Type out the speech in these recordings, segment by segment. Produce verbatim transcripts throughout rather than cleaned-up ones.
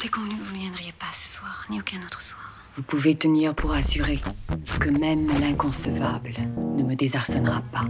s'était convenu que vous ne viendriez pas ce soir, ni aucun autre soir. Vous pouvez tenir pour assurer que même l'inconcevable ne me désarçonnera pas.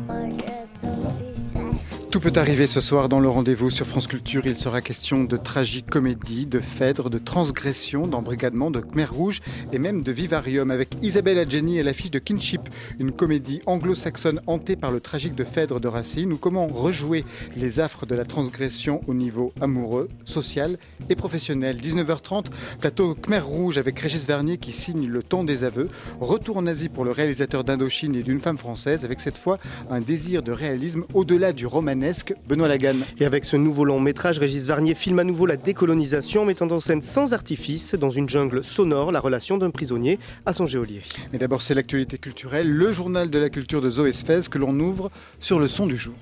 Tout peut arriver ce soir dans le rendez-vous sur France Culture. Il sera question de tragicomédie, de Phèdre, de transgression, d'embrigadement, de Khmer Rouge et même de vivarium avec Isabelle Adjani et l'affiche de Kinship, une comédie anglo-saxonne hantée par le tragique de Phèdre de Racine, ou comment rejouer les affres de la transgression au niveau amoureux, social et professionnel. dix-neuf heures trente, plateau Khmer Rouge avec Régis Vernier qui signe Le Temps des aveux. Retour en Asie pour le réalisateur d'Indochine et d'une femme française, avec cette fois un désir de réalisme au-delà du romanesque. Benoît Laganne. Et avec ce nouveau long métrage, Régis Vernier filme à nouveau la décolonisation, mettant en scène sans artifice, dans une jungle sonore, la relation d'un prisonnier à son geôlier. Mais d'abord, c'est l'actualité culturelle, le journal de la culture de Zoé Sfez que l'on ouvre sur le son du jour.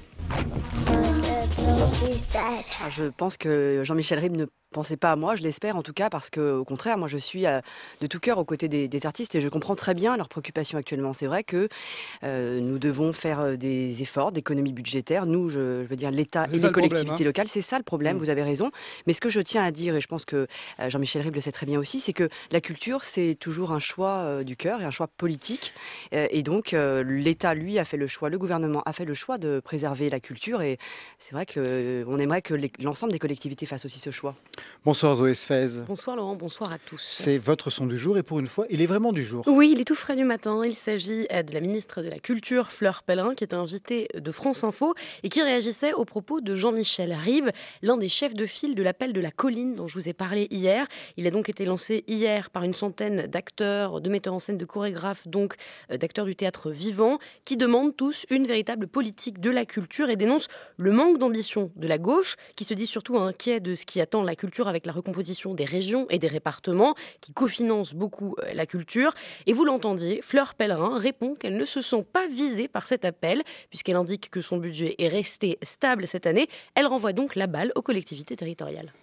Je pense que Jean-Michel Ribes ne pensez pas à moi, je l'espère en tout cas, parce que au contraire, moi je suis euh, de tout cœur aux côtés des, des artistes et je comprends très bien leurs préoccupations actuellement. C'est vrai que euh, nous devons faire euh, des efforts d'économie budgétaire, nous, je, je veux dire l'État et les collectivités problème, hein. locales, c'est ça le problème, mmh. vous avez raison. Mais ce que je tiens à dire, et je pense que euh, Jean-Michel Ribes le sait très bien aussi, c'est que la culture, c'est toujours un choix euh, du cœur et un choix politique. Euh, et donc euh, l'État, lui, a fait le choix, le gouvernement a fait le choix de préserver la culture et c'est vrai qu'on euh, aimerait que les, l'ensemble des collectivités fassent aussi ce choix. Bonsoir Zoé Sfez. Bonsoir Laurent, bonsoir à tous. C'est votre son du jour et pour une fois, il est vraiment du jour. Oui, il est tout frais du matin. Il s'agit de la ministre de la Culture, Fleur Pellerin, qui est invitée de France Info et qui réagissait aux propos de Jean-Michel Ribes, l'un des chefs de file de l'appel de la colline dont je vous ai parlé hier. Il a donc été lancé hier par une centaine d'acteurs, de metteurs en scène, de chorégraphes, donc d'acteurs du théâtre vivant, qui demandent tous une véritable politique de la culture et dénoncent le manque d'ambition de la gauche, qui se dit surtout inquiet de ce qui attend la culture avec la recomposition des régions et des départements qui cofinancent beaucoup la culture. Et vous l'entendiez, Fleur Pellerin répond qu'elle ne se sent pas visée par cet appel puisqu'elle indique que son budget est resté stable cette année. Elle renvoie donc la balle aux collectivités territoriales.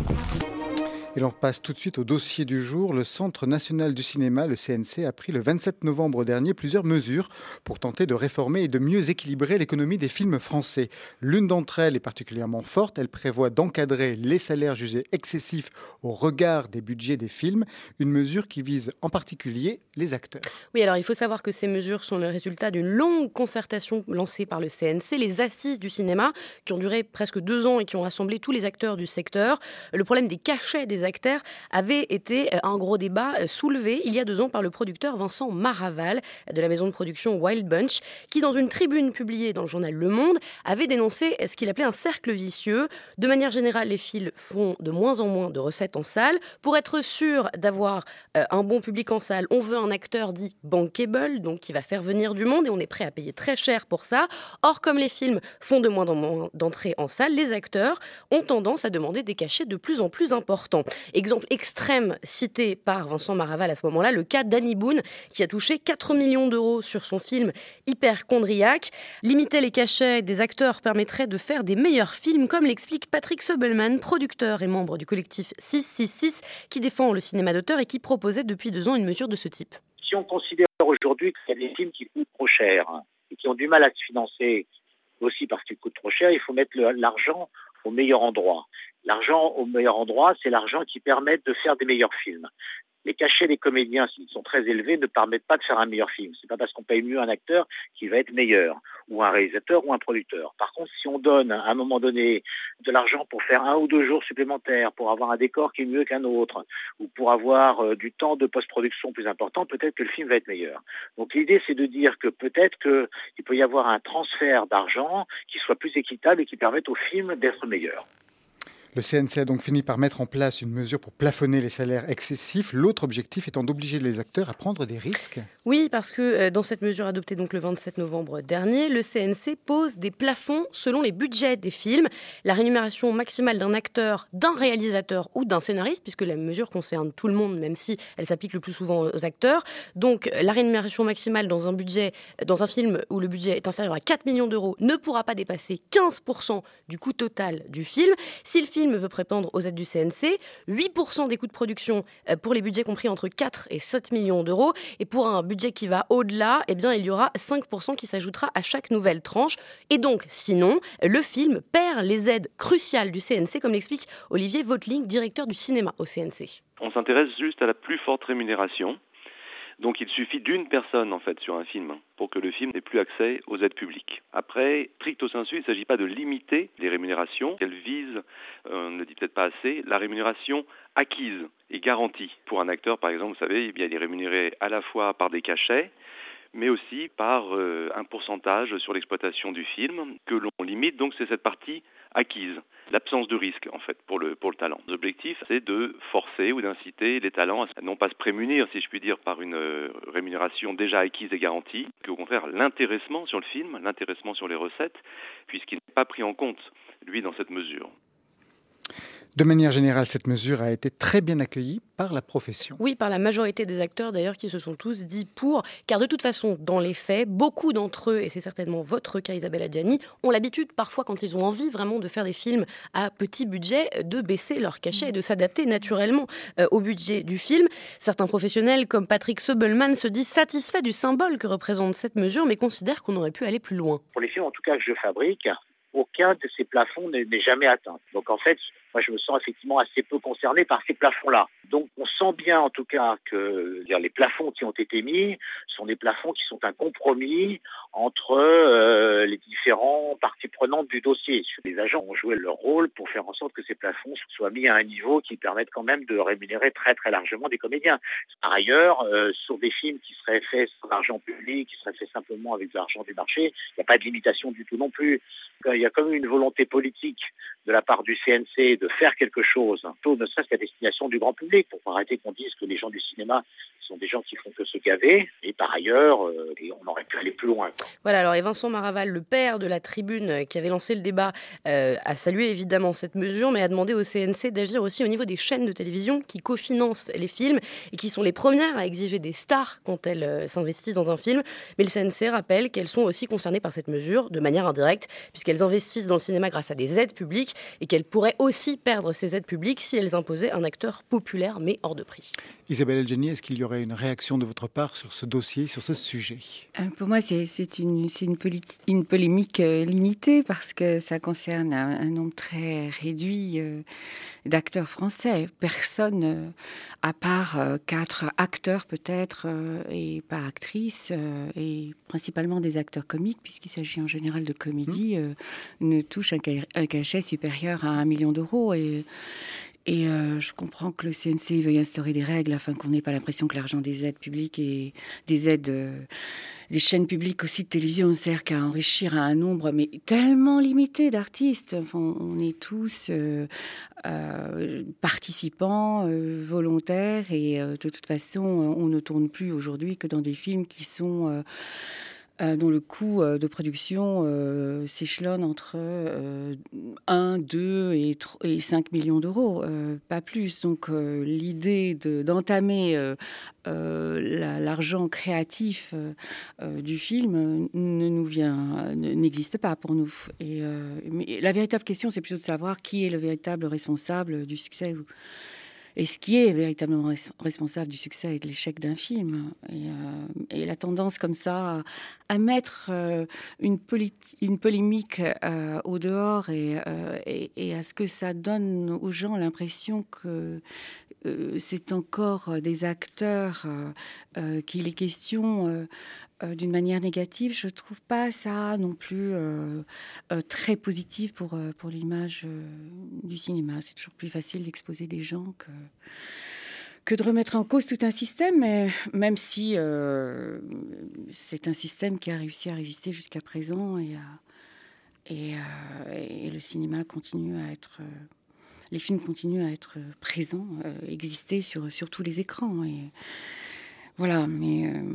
Et l'on passe tout de suite au dossier du jour. Le Centre national du cinéma, le C N C, a pris le vingt-sept novembre dernier plusieurs mesures pour tenter de réformer et de mieux équilibrer l'économie des films français. L'une d'entre elles est particulièrement forte. Elle prévoit d'encadrer les salaires jugés excessifs au regard des budgets des films. Une mesure qui vise en particulier les acteurs. Oui, alors il faut savoir que ces mesures sont le résultat d'une longue concertation lancée par le C N C, les assises du cinéma, qui ont duré presque deux ans et qui ont rassemblé tous les acteurs du secteur. Le problème des cachets des acteurs avait été un gros débat soulevé il y a deux ans par le producteur Vincent Maraval de la maison de production Wild Bunch, qui dans une tribune publiée dans le journal Le Monde avait dénoncé ce qu'il appelait un cercle vicieux. De manière générale, les films font de moins en moins de recettes en salle. Pour être sûr d'avoir un bon public en salle, on veut un acteur dit bankable, donc qui va faire venir du monde et on est prêt à payer très cher pour ça. Or, comme les films font de moins en moins d'entrées en salle, les acteurs ont tendance à demander des cachets de plus en plus importants. Exemple extrême cité par Vincent Maraval à ce moment-là, le cas d'Annie Boone, qui a touché quatre millions d'euros sur son film Hyperchondriaque. Limiter les cachets des acteurs permettrait de faire des meilleurs films, comme l'explique Patrick Sobelman, producteur et membre du collectif six cent soixante-six, qui défend le cinéma d'auteur et qui proposait depuis deux ans une mesure de ce type. Si on considère aujourd'hui qu'il y a des films qui coûtent trop cher hein, et qui ont du mal à se financer aussi parce qu'ils coûtent trop cher, il faut mettre le, l'argent au meilleur endroit. L'argent au meilleur endroit, c'est l'argent qui permet de faire des meilleurs films. Les cachets des comédiens, s'ils sont très élevés, ne permettent pas de faire un meilleur film. C'est pas parce qu'on paye mieux un acteur qu'il va être meilleur, ou un réalisateur, ou un producteur. Par contre, si on donne, à un moment donné, de l'argent pour faire un ou deux jours supplémentaires, pour avoir un décor qui est mieux qu'un autre, ou pour avoir euh, du temps de post-production plus important, peut-être que le film va être meilleur. Donc l'idée, c'est de dire que peut-être qu'il peut y avoir un transfert d'argent qui soit plus équitable et qui permette au film d'être meilleur. Le C N C a donc fini par mettre en place une mesure pour plafonner les salaires excessifs, l'autre objectif étant d'obliger les acteurs à prendre des risques. Oui, parce que euh, dans cette mesure adoptée donc le vingt-sept novembre dernier, le C N C pose des plafonds selon les budgets des films. La rémunération maximale d'un acteur, d'un réalisateur ou d'un scénariste, puisque la mesure concerne tout le monde, même si elle s'applique le plus souvent aux acteurs. Donc la rémunération maximale dans un budget, dans un film où le budget est inférieur à quatre millions d'euros, ne pourra pas dépasser quinze pour cent du coût total du film. Si le film film veut prétendre aux aides du C N C, huit pour cent des coûts de production pour les budgets compris entre quatre et sept millions d'euros. Et pour un budget qui va au-delà, eh bien, il y aura cinq pour cent qui s'ajoutera à chaque nouvelle tranche. Et donc, sinon, le film perd les aides cruciales du C N C, comme l'explique Olivier Vautling, directeur du cinéma au C N C. On s'intéresse juste à la plus forte rémunération. Donc il suffit d'une personne en fait sur un film pour que le film n'ait plus accès aux aides publiques. Après, stricto sensu, il ne s'agit pas de limiter les rémunérations. Elles visent, euh, on ne le dit peut-être pas assez, la rémunération acquise et garantie. Pour un acteur, par exemple, vous savez, il est rémunéré à la fois par des cachets, mais aussi par euh, un pourcentage sur l'exploitation du film que l'on limite. Donc c'est cette partie acquise, l'absence de risque en fait pour le pour le talent. L'objectif, c'est de forcer ou d'inciter les talents à non pas se prémunir, si je puis dire, par une euh, rémunération déjà acquise et garantie, qu'au contraire l'intéressement sur le film, l'intéressement sur les recettes, puisqu'il n'est pas pris en compte lui dans cette mesure. De manière générale, cette mesure a été très bien accueillie par la profession. Oui, par la majorité des acteurs d'ailleurs qui se sont tous dit pour, car de toute façon, dans les faits, beaucoup d'entre eux, et c'est certainement votre cas Isabelle Adjani, ont l'habitude parfois quand ils ont envie vraiment de faire des films à petit budget, de baisser leur cachet et de s'adapter naturellement euh, au budget du film. Certains professionnels comme Patrick Sebelman se disent satisfaits du symbole que représente cette mesure, mais considèrent qu'on aurait pu aller plus loin. Pour les films en tout cas que je fabrique, aucun de ces plafonds n'est, n'est jamais atteint. Donc en fait, moi je me sens effectivement assez peu concerné par ces plafonds-là. Donc on sent bien en tout cas que dire, les plafonds qui ont été mis sont des plafonds qui sont un compromis entre euh, les différentes parties prenantes du dossier. Les agents ont joué leur rôle pour faire en sorte que ces plafonds soient mis à un niveau qui permette quand même de rémunérer très très largement des comédiens. Par ailleurs, euh, sur des films qui seraient faits sans argent public, qui seraient faits simplement avec de l'argent du marché, il n'y a pas de limitation du tout non plus. Il y a comme une volonté politique de la part du C N C de faire quelque chose, ne serait-ce qu'à destination du grand public, pour arrêter qu'on dise que les gens du cinéma sont des gens qui font que se gaver, et par ailleurs, euh, on aurait pu aller plus loin. Quoi. Voilà, alors et Vincent Maraval, le père de la Tribune, qui avait lancé le débat, euh, a salué évidemment cette mesure, mais a demandé au C N C d'agir aussi au niveau des chaînes de télévision qui cofinancent les films et qui sont les premières à exiger des stars quand elles euh, s'investissent dans un film. Mais le C N C rappelle qu'elles sont aussi concernées par cette mesure de manière indirecte, puisqu'elles investissent dans le cinéma grâce à des aides publiques et qu'elles pourraient aussi perdre ces aides publiques si elles imposaient un acteur populaire mais hors de prix. Isabelle Adjani, est-ce qu'il y aurait une réaction de votre part sur ce dossier, sur ce sujet ? Pour moi, c'est, c'est, une, c'est une, politi- une polémique euh, limitée parce que ça concerne un, un nombre très réduit euh, d'acteurs français. Personne, euh, à part euh, quatre acteurs peut-être, euh, et pas actrices, euh, et principalement des acteurs comiques, puisqu'il s'agit en général de comédie, euh, ne touche un, ca- un cachet supérieur à un million d'euros. Et, Et euh, je comprends que le C N C veuille instaurer des règles afin qu'on n'ait pas l'impression que l'argent des aides publiques et des aides euh, des chaînes publiques aussi de télévision ne sert qu'à enrichir un nombre mais tellement limité d'artistes. Enfin, on est tous euh, euh, participants, euh, volontaires et euh, de toute façon, on ne tourne plus aujourd'hui que dans des films qui sont... Euh, Euh, dont le coût euh, de production euh, s'échelonne entre euh, un, deux et, et cinq millions d'euros, euh, pas plus. Donc euh, l'idée de, d'entamer euh, euh, la, l'argent créatif euh, euh, du film ne nous vient, n'existe pas pour nous. Et, euh, mais la véritable question, c'est plutôt de savoir qui est le véritable responsable du succès ou et ce qui est véritablement responsable du succès et de l'échec d'un film. Et, euh, et la tendance comme ça à, à mettre euh, une, politi- une polémique euh, au dehors et, euh, et, et à ce que ça donne aux gens l'impression que euh, c'est encore des acteurs euh, euh, qu'il est question euh, euh, d'une manière négative, je ne trouve pas ça non plus euh, euh, très positif pour, euh, pour l'image euh, du cinéma. C'est toujours plus facile d'exposer des gens que... que de remettre en cause tout un système, mais même si euh, c'est un système qui a réussi à résister jusqu'à présent et, à, et, euh, et le cinéma continue à être... Euh, les films continuent à être présents, euh, exister sur, sur tous les écrans. Et voilà, mais... Euh,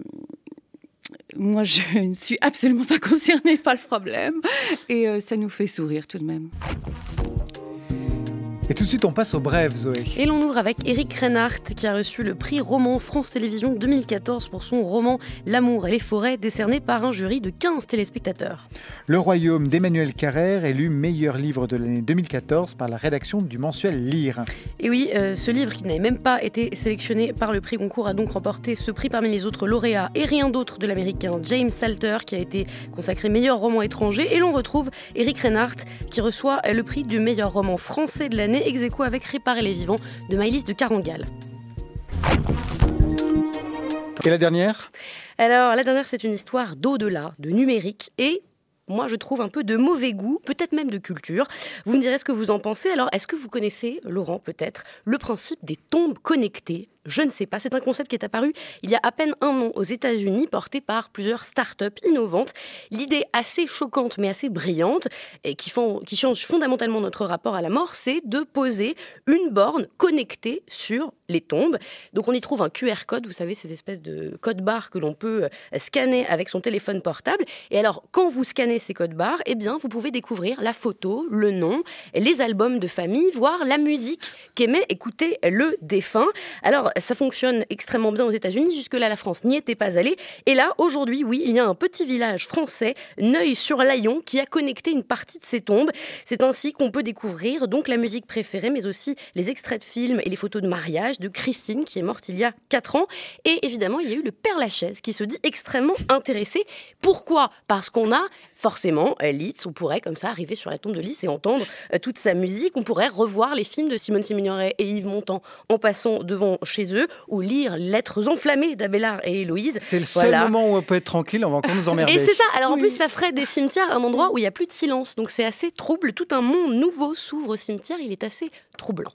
moi, je ne suis absolument pas concernée par le problème et euh, ça nous fait sourire tout de même. Et tout de suite, on passe aux brèves, Zoé. Et l'on ouvre avec Éric Reinhardt, qui a reçu le prix roman France Télévisions deux mille quatorze pour son roman L'amour et les forêts, décerné par un jury de quinze téléspectateurs. Le Royaume d'Emmanuel Carrère, élu meilleur livre de l'année deux mille quatorze par la rédaction du mensuel Lire. Et oui, euh, ce livre qui n'avait même pas été sélectionné par le prix Goncourt a donc remporté ce prix parmi les autres lauréats et rien d'autre de l'américain James Salter, qui a été consacré meilleur roman étranger. Et l'on retrouve Éric Reinhardt, qui reçoit le prix du meilleur roman français de l'année, ex aequo avec Réparer les vivants de Maëlys de Carangal. Et la dernière ? Alors, la dernière, c'est une histoire d'au-delà, de numérique et... moi, je trouve un peu de mauvais goût, peut-être même de culture. Vous me direz ce que vous en pensez. Alors, est-ce que vous connaissez, Laurent, peut-être, le principe des tombes connectées ? Je ne sais pas. C'est un concept qui est apparu il y a à peine un an aux États-Unis, porté par plusieurs start-up innovantes. L'idée assez choquante, mais assez brillante, et qui, font, qui change fondamentalement notre rapport à la mort, c'est de poser une borne connectée sur les tombes. Donc, on y trouve un Q R code, vous savez, ces espèces de codes barres que l'on peut scanner avec son téléphone portable. Et alors, quand vous scannez ces codes barres, eh bien, vous pouvez découvrir la photo, le nom, les albums de famille, voire la musique qu'aimait écouter le défunt. Alors, ça fonctionne extrêmement bien aux États-Unis. Jusque-là, la France n'y était pas allée. Et là, aujourd'hui, oui, il y a un petit village français, Neuil-sur-Layon, qui a connecté une partie de ces tombes. C'est ainsi qu'on peut découvrir donc la musique préférée, mais aussi les extraits de films et les photos de mariage de Christine, qui est morte il y a quatre ans. Et évidemment, il y a eu le Père Lachaise, qui se dit extrêmement intéressé. Pourquoi ? Parce qu'on a forcément Liszt, on pourrait comme ça arriver sur la tombe de Liszt et entendre euh, toute sa musique. On pourrait revoir les films de Simone Signoret et Yves Montand en passant devant chez eux, ou lire Lettres enflammées d'Abélard et Héloïse. C'est le seul voilà. moment où on peut être tranquille, on va encore nous emmerder. Et c'est ça, alors en oui. plus ça ferait des cimetières un endroit où il n'y a plus de silence, donc c'est assez trouble, tout un monde nouveau s'ouvre au cimetière, il est assez troublant.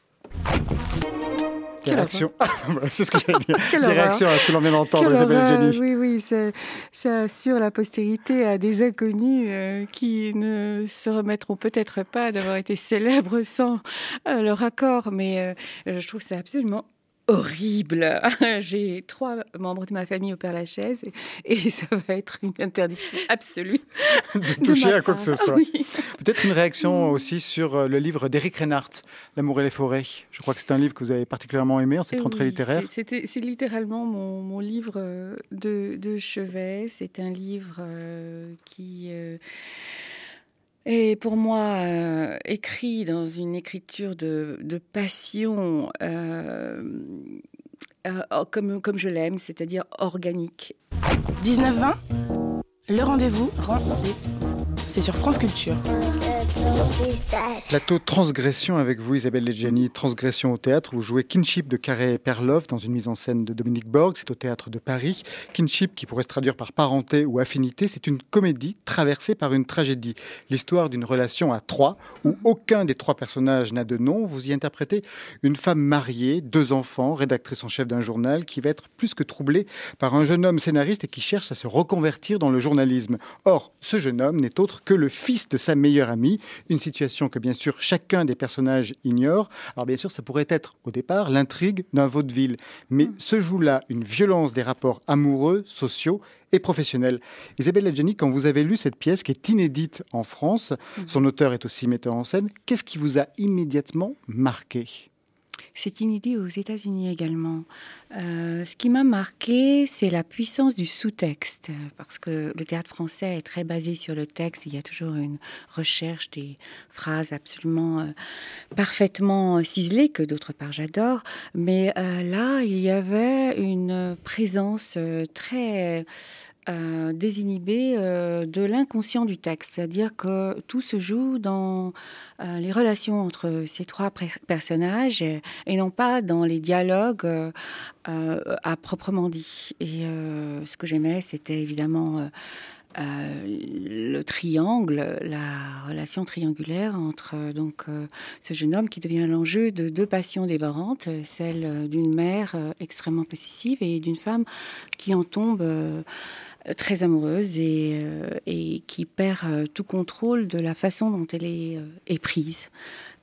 Des réactions. Ah, c'est ce que j'allais dire. Des réactions à ce que l'on vient d'entendre, Isabelle Adjani. Oui, oui, ça, ça assure la postérité à des inconnus euh, qui ne se remettront peut-être pas d'avoir été célèbres sans euh, leur accord, mais euh, je trouve ça absolument horrible. J'ai trois membres de ma famille au Père Lachaise et, et ça va être une interdiction absolue de toucher de à quoi que ce soit. Oui. Peut-être une réaction aussi sur le livre d'Éric Reinhardt, L'amour et les forêts. Je crois que c'est un livre que vous avez particulièrement aimé en cette rentrée oui, littéraire. C'est, c'était, c'est littéralement mon, mon livre de, de chevet. C'est un livre euh, qui... Euh, Et pour moi, euh, écrit dans une écriture de, de passion, euh, euh, comme, comme je l'aime, c'est-à-dire organique. dix-neuf vingt, le rendez-vous, rendez-vous. C'est sur France Culture. Plateau Transgression avec vous, Isabelle Adjani. Transgression au théâtre. Vous jouez Kinship de Carré et Perloff dans une mise en scène de Dominique Borg. C'est au théâtre de Paris. Kinship, qui pourrait se traduire par parenté ou affinité, c'est une comédie traversée par une tragédie. L'histoire d'une relation à trois où aucun des trois personnages n'a de nom. Vous y interprétez une femme mariée, deux enfants, rédactrice en chef d'un journal, qui va être plus que troublée par un jeune homme scénariste et qui cherche à se reconvertir dans le journalisme. Or, ce jeune homme n'est autre que le fils de sa meilleure amie, une situation que bien sûr chacun des personnages ignore. Alors bien sûr, ça pourrait être au départ l'intrigue d'un vaudeville, mais mmh. se joue là une violence des rapports amoureux, sociaux et professionnels. Isabelle Adjani, quand vous avez lu cette pièce qui est inédite en France, mmh. son auteur est aussi metteur en scène, qu'est-ce qui vous a immédiatement marqué ? C'est inédit aux États-Unis également. Euh, ce qui m'a marqué, c'est la puissance du sous-texte, parce que le théâtre français est très basé sur le texte. Il y a toujours une recherche des phrases absolument euh, parfaitement ciselées, que d'autre part j'adore. Mais euh, là, il y avait une présence euh, très... Euh, désinhibé euh, de l'inconscient du texte, c'est-à-dire que tout se joue dans euh, les relations entre ces trois pré- personnages et, et non pas dans les dialogues euh, euh, à proprement dit. Et euh, ce que j'aimais, c'était évidemment euh, euh, le triangle, la relation triangulaire entre euh, donc euh, ce jeune homme qui devient l'enjeu de deux passions dévorantes, celle d'une mère euh, extrêmement possessive et d'une femme qui en tombe euh, très amoureuse et, euh, et qui perd euh, tout contrôle de la façon dont elle est, euh, est prise.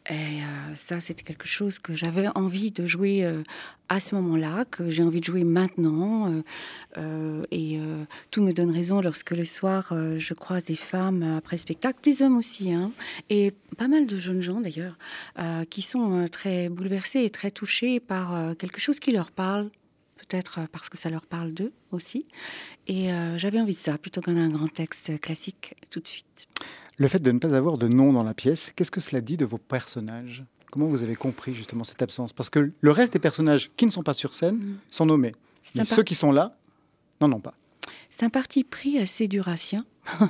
Et euh, ça, c'était quelque chose que j'avais envie de jouer euh, à ce moment-là, que j'ai envie de jouer maintenant. Euh, euh, et euh, tout me donne raison lorsque le soir, euh, je croise des femmes après le spectacle, des hommes aussi, hein, et pas mal de jeunes gens d'ailleurs, euh, qui sont euh, très bouleversés et très touchés par euh, quelque chose qui leur parle. Peut-être parce que ça leur parle d'eux aussi. Et euh, j'avais envie de ça, plutôt qu'un un grand texte classique tout de suite. Le fait de ne pas avoir de nom dans la pièce, qu'est-ce que cela dit de vos personnages ? Comment vous avez compris justement cette absence ? Parce que le reste des personnages qui ne sont pas sur scène mmh. sont nommés. Mais par... ceux qui sont là, n'en ont pas. C'est un parti pris assez durassien.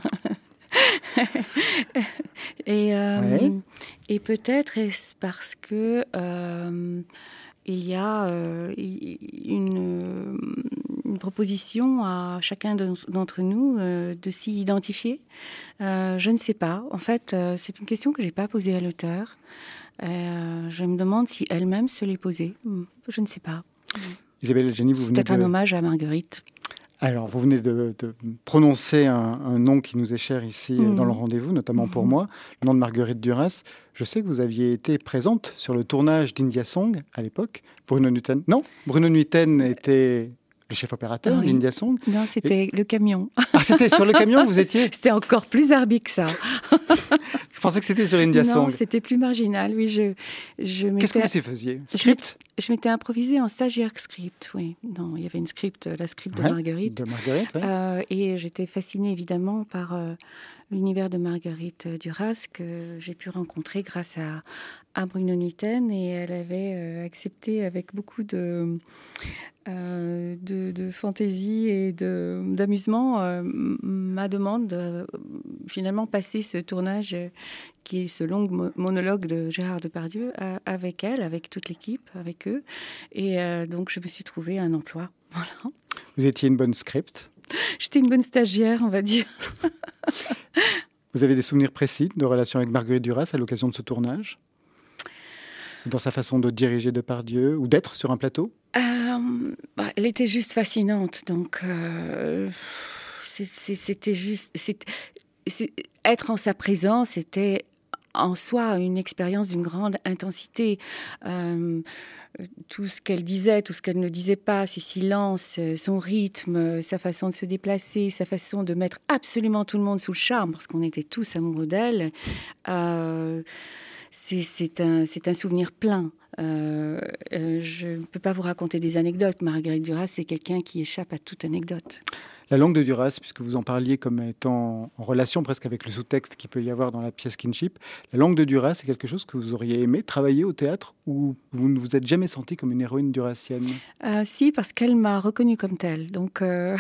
et, euh, ouais. et peut-être est-ce parce que... Euh, il y a euh, une, une proposition à chacun d'entre nous euh, de s'y identifier. Euh, je ne sais pas. En fait, euh, c'est une question que je n'ai pas posée à l'auteur. Euh, je me demande si elle-même se l'est posée. Je ne sais pas. Isabelle Adjani, vous c'est venez peut-être de... un hommage à Marguerite. Alors, vous venez de, de prononcer un, un nom qui nous est cher ici mmh. dans le rendez-vous, notamment mmh. pour moi, le nom de Marguerite Duras. Je sais que vous aviez été présente sur le tournage d'India Song à l'époque. Bruno Nuiten. Non, Bruno Nuiten était le chef opérateur oui. d'India Song. Non, c'était Et... le camion. Ah, c'était sur le camion que vous étiez ? C'était encore plus arbitre que ça. Je pensais que c'était sur India non, Song. Non, c'était plus marginal, oui. Je, je Qu'est-ce que vous y faisiez ? Script ? Je m'étais improvisée en stagiaire script, oui. Non, il y avait une script, la script de ouais, Marguerite. De Marguerite, oui. Euh, et j'étais fascinée, évidemment, par euh, l'univers de Marguerite Duras, que j'ai pu rencontrer grâce à, à Bruno Nuiten. Et elle avait euh, accepté avec beaucoup de, euh, de, de fantaisie et de, d'amusement euh, ma demande de finalement passer ce tournage euh, qui est ce long mo- monologue de Gérard Depardieu euh, avec elle, avec toute l'équipe, avec eux. Et euh, donc, je me suis trouvé un emploi. Voilà. Vous étiez une bonne script ? J'étais une bonne stagiaire, on va dire. Vous avez des souvenirs précis de relations avec Marguerite Duras à l'occasion de ce tournage ? Dans sa façon de diriger Depardieu ou d'être sur un plateau ? euh, bah, Elle était juste fascinante. Donc, euh, c'est, c'est, c'était juste... C'était, c'est, être en sa présence, c'était en soi une expérience d'une grande intensité. Euh, tout ce qu'elle disait, tout ce qu'elle ne disait pas, ses silences, son rythme, sa façon de se déplacer, sa façon de mettre absolument tout le monde sous le charme, parce qu'on était tous amoureux d'elle, euh, c'est, c'est, un, c'est un souvenir plein. Euh, euh, je ne peux pas vous raconter des anecdotes. Marguerite Duras, c'est quelqu'un qui échappe à toute anecdote. La langue de Duras, puisque vous en parliez comme étant en relation presque avec le sous-texte qu'il peut y avoir dans la pièce Kinship, la langue de Duras, c'est quelque chose que vous auriez aimé travailler au théâtre ou vous ne vous êtes jamais sentie comme une héroïne durassienne ? euh, Si, parce qu'elle m'a reconnue comme telle. Donc, euh,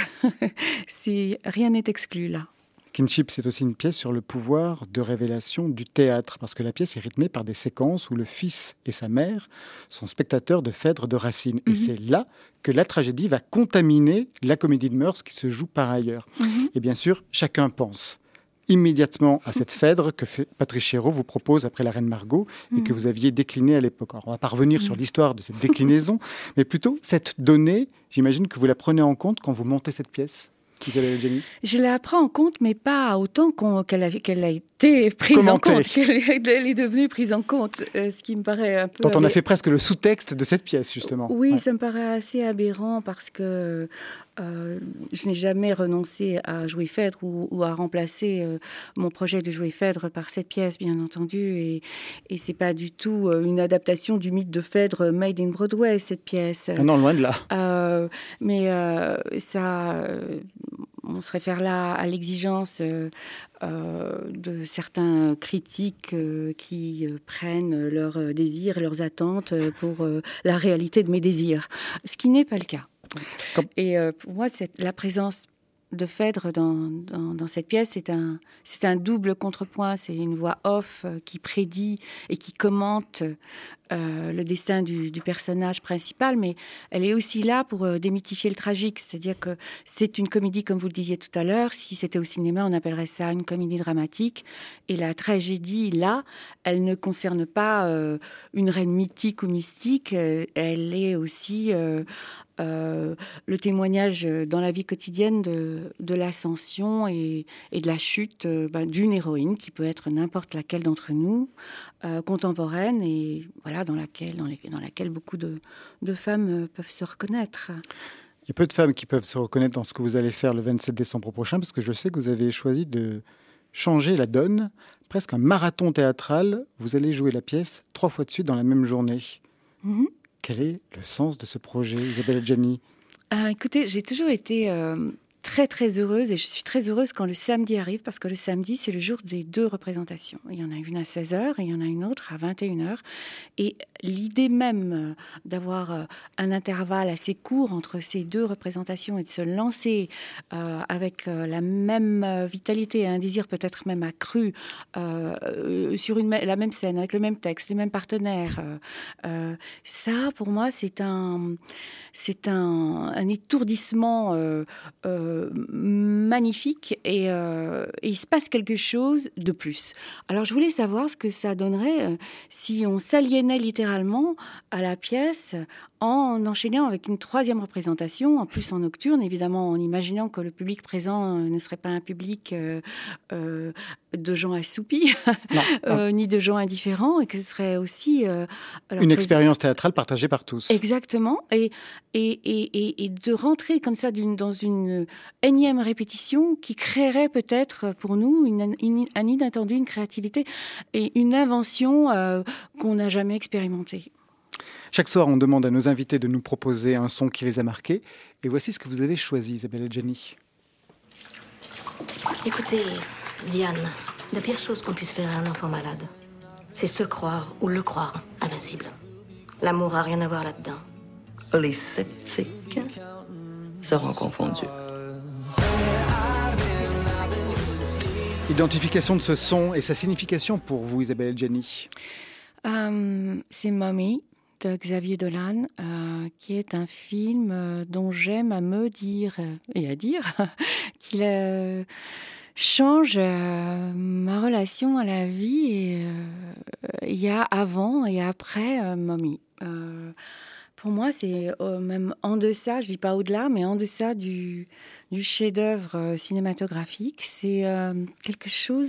c'est, rien n'est exclu là. Kinship, c'est aussi une pièce sur le pouvoir de révélation du théâtre, parce que la pièce est rythmée par des séquences où le fils et sa mère sont spectateurs de Phèdre de Racine. Mm-hmm. Et c'est là que la tragédie va contaminer la comédie de mœurs qui se joue par ailleurs. Mm-hmm. Et bien sûr, chacun pense immédiatement à cette Phèdre que Patrice Chéreau vous propose après La Reine Margot et mmh. que vous aviez déclinée à l'époque. Alors, on ne va pas revenir mmh. sur l'histoire de cette déclinaison, mais plutôt cette donnée, j'imagine que vous la prenez en compte quand vous montez cette pièce. Isabelle Adjani. Je la prends en compte, mais pas autant qu'on, qu'elle, a, qu'elle a été prise Commentée. en compte, qu'elle elle est devenue prise en compte, euh, ce qui me paraît un peu... Dont on abé... a fait presque le sous-texte de cette pièce, justement. Oui, ouais. ça me paraît assez aberrant parce que euh, je n'ai jamais renoncé à jouer Phèdre ou, ou à remplacer euh, mon projet de jouer Phèdre par cette pièce, bien entendu, et, et c'est pas du tout euh, une adaptation du mythe de Phèdre made in Broadway, cette pièce. Ah non, loin de là. Euh, mais euh, ça... Euh, on se réfère là à l'exigence euh, euh, de certains critiques euh, qui euh, prennent leurs désirs et leurs attentes pour euh, la réalité de mes désirs, ce qui n'est pas le cas. Comme... Et euh, pour moi, c'est la présence de Phèdre dans, dans, dans cette pièce, c'est un, c'est un double contrepoint. C'est une voix off qui prédit et qui commente euh, le destin du, du personnage principal, mais elle est aussi là pour euh, démythifier le tragique. C'est-à-dire que c'est une comédie, comme vous le disiez tout à l'heure. Si c'était au cinéma, on appellerait ça une comédie dramatique. Et la tragédie, là, elle ne concerne pas euh, une reine mythique ou mystique. Elle est aussi euh, euh, le témoignage dans la vie quotidienne de, de l'ascension et, et de la chute euh, ben, d'une héroïne qui peut être n'importe laquelle d'entre nous, euh, contemporaine et voilà, dans laquelle, dans les, dans laquelle beaucoup de, de femmes euh, peuvent se reconnaître. Il y a peu de femmes qui peuvent se reconnaître dans ce que vous allez faire le vingt-sept décembre prochain, parce que je sais que vous avez choisi de changer la donne, presque un marathon théâtral. Vous allez jouer la pièce trois fois de suite dans la même journée. Mm-hmm. Quel est le sens de ce projet, Isabelle Adjani ? euh, Écoutez, j'ai toujours été euh, très très heureuse et je suis très heureuse quand le samedi arrive parce que le samedi, c'est le jour des deux représentations. Il y en a une à seize heures et il y en a une autre à vingt et une heures. Et l'idée même d'avoir un intervalle assez court entre ces deux représentations et de se lancer euh, avec la même vitalité et un désir peut-être même accru euh, sur une, la même scène, avec le même texte, les mêmes partenaires, euh, euh, ça pour moi c'est un, c'est un, un étourdissement euh, euh, magnifique et, euh, et il se passe quelque chose de plus. Alors je voulais savoir ce que ça donnerait euh, si on s'aliénait littéralement à la pièce en enchaînant avec une troisième représentation, en plus en nocturne, évidemment en imaginant que le public présent ne serait pas un public euh, euh, de gens assoupis, non, non. euh, ni de gens indifférents, et que ce serait aussi... Euh, une présent... expérience théâtrale partagée par tous. Exactement, et, et, et, et de rentrer comme ça d'une, dans une énième répétition qui créerait peut-être pour nous une, une, un inattendu, une créativité et une invention euh, qu'on n'a jamais expérimentée. Chaque soir, on demande à nos invités de nous proposer un son qui les a marqués. Et voici ce que vous avez choisi, Isabelle Adjani. Écoutez, Diane, la pire chose qu'on puisse faire à un enfant malade, c'est se croire ou le croire invincible. L'amour n'a rien à voir là-dedans. Les sceptiques seront confondus. Identification de ce son et sa signification pour vous, Isabelle Adjani. Um, c'est Mommy de Xavier Dolan, euh, qui est un film euh, dont j'aime à me dire euh, et à dire qu'il euh, change euh, ma relation à la vie. Et, euh, il y a avant et après euh, Mommy. Euh, pour moi, c'est euh, même en deçà, je dis pas au-delà, mais en deçà du, du chef-d'œuvre euh, cinématographique. C'est euh, quelque chose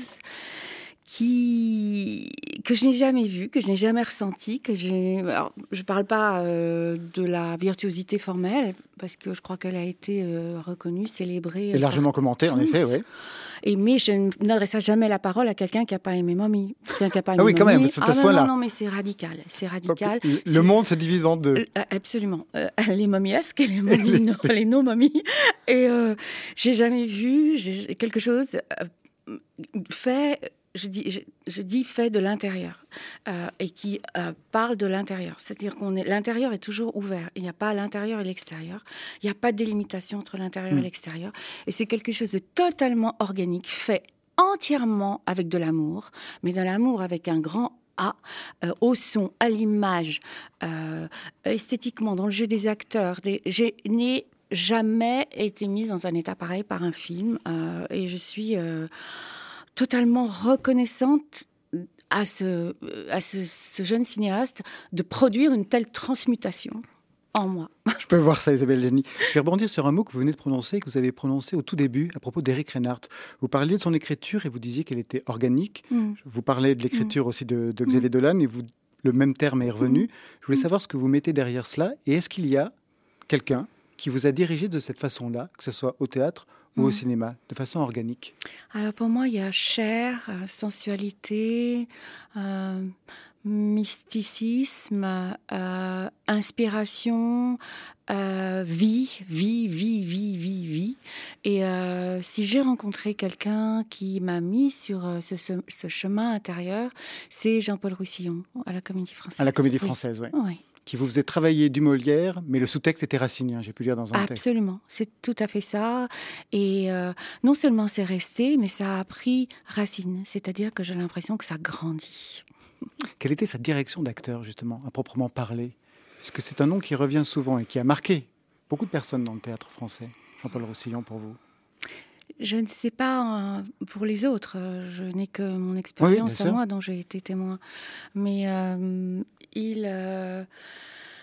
qui que je n'ai jamais vu, que je n'ai jamais ressenti, que j'ai. Alors, je ne parle pas euh, de la virtuosité formelle, parce que je crois qu'elle a été euh, reconnue, célébrée. Et largement commentée, en effet, oui. Et mais je n'adresserai jamais la parole à quelqu'un qui n'a pas aimé Mommy. Quelqu'un qui n'a pas aimé ah oui, quand Mommy. même, c'est à ah, ce non, point-là. Non, non, mais c'est radical, c'est radical. Le c'est... monde se divise en deux. Absolument. Euh, les momiesques et les, momies, non, les non-momies. Et euh, j'ai jamais vu j'ai quelque chose euh, fait... Je dis, je, je dis fait de l'intérieur euh, et qui euh, parle de l'intérieur. C'est-à-dire qu'on est, l'intérieur est toujours ouvert. Il n'y a pas l'intérieur et l'extérieur. Il n'y a pas de délimitation entre l'intérieur mmh. et l'extérieur. Et c'est quelque chose de totalement organique, fait entièrement avec de l'amour, mais de l'amour avec un grand A, euh, au son, à l'image, euh, esthétiquement, dans le jeu des acteurs. Des, j'ai n'ai jamais été mise dans un état pareil par un film euh, et je suis... Euh, totalement reconnaissante à, ce, à ce, ce jeune cinéaste de produire une telle transmutation en moi. Je peux voir ça, Isabelle Adjani. Je vais rebondir sur un mot que vous venez de prononcer, que vous avez prononcé au tout début à propos d'Éric Reinhardt. Vous parliez de son écriture et vous disiez qu'elle était organique. Mm. Vous parlez de l'écriture mm. aussi de, de Xavier mm. Dolan et vous, le même terme est revenu. Mm. Je voulais savoir ce que vous mettez derrière cela et est-ce qu'il y a quelqu'un qui vous a dirigé de cette façon-là, que ce soit au théâtre ou au cinéma, de façon organique? Alors pour moi, il y a chair, sensualité, euh, mysticisme, euh, inspiration, euh, vie, vie, vie, vie, vie, vie. Et euh, si j'ai rencontré quelqu'un qui m'a mis sur ce, ce, ce chemin intérieur, c'est Jean-Paul Roussillon, à la Comédie Française. À la Comédie Française, oui. Oui. Qui vous faisait travailler du Molière, mais le sous-texte était racinien, j'ai pu lire dans un texte. Absolument, c'est tout à fait ça. Et euh, non seulement c'est resté, mais ça a pris racine. C'est-à-dire que j'ai l'impression que ça grandit. Quelle était sa direction d'acteur, justement, à proprement parler? Parce que c'est un nom qui revient souvent et qui a marqué beaucoup de personnes dans le théâtre français. Jean-Paul Roussillon, pour vous? Je ne sais pas pour les autres. Je n'ai que mon expérience oui, à moi dont j'ai été témoin. Mais euh, il, euh,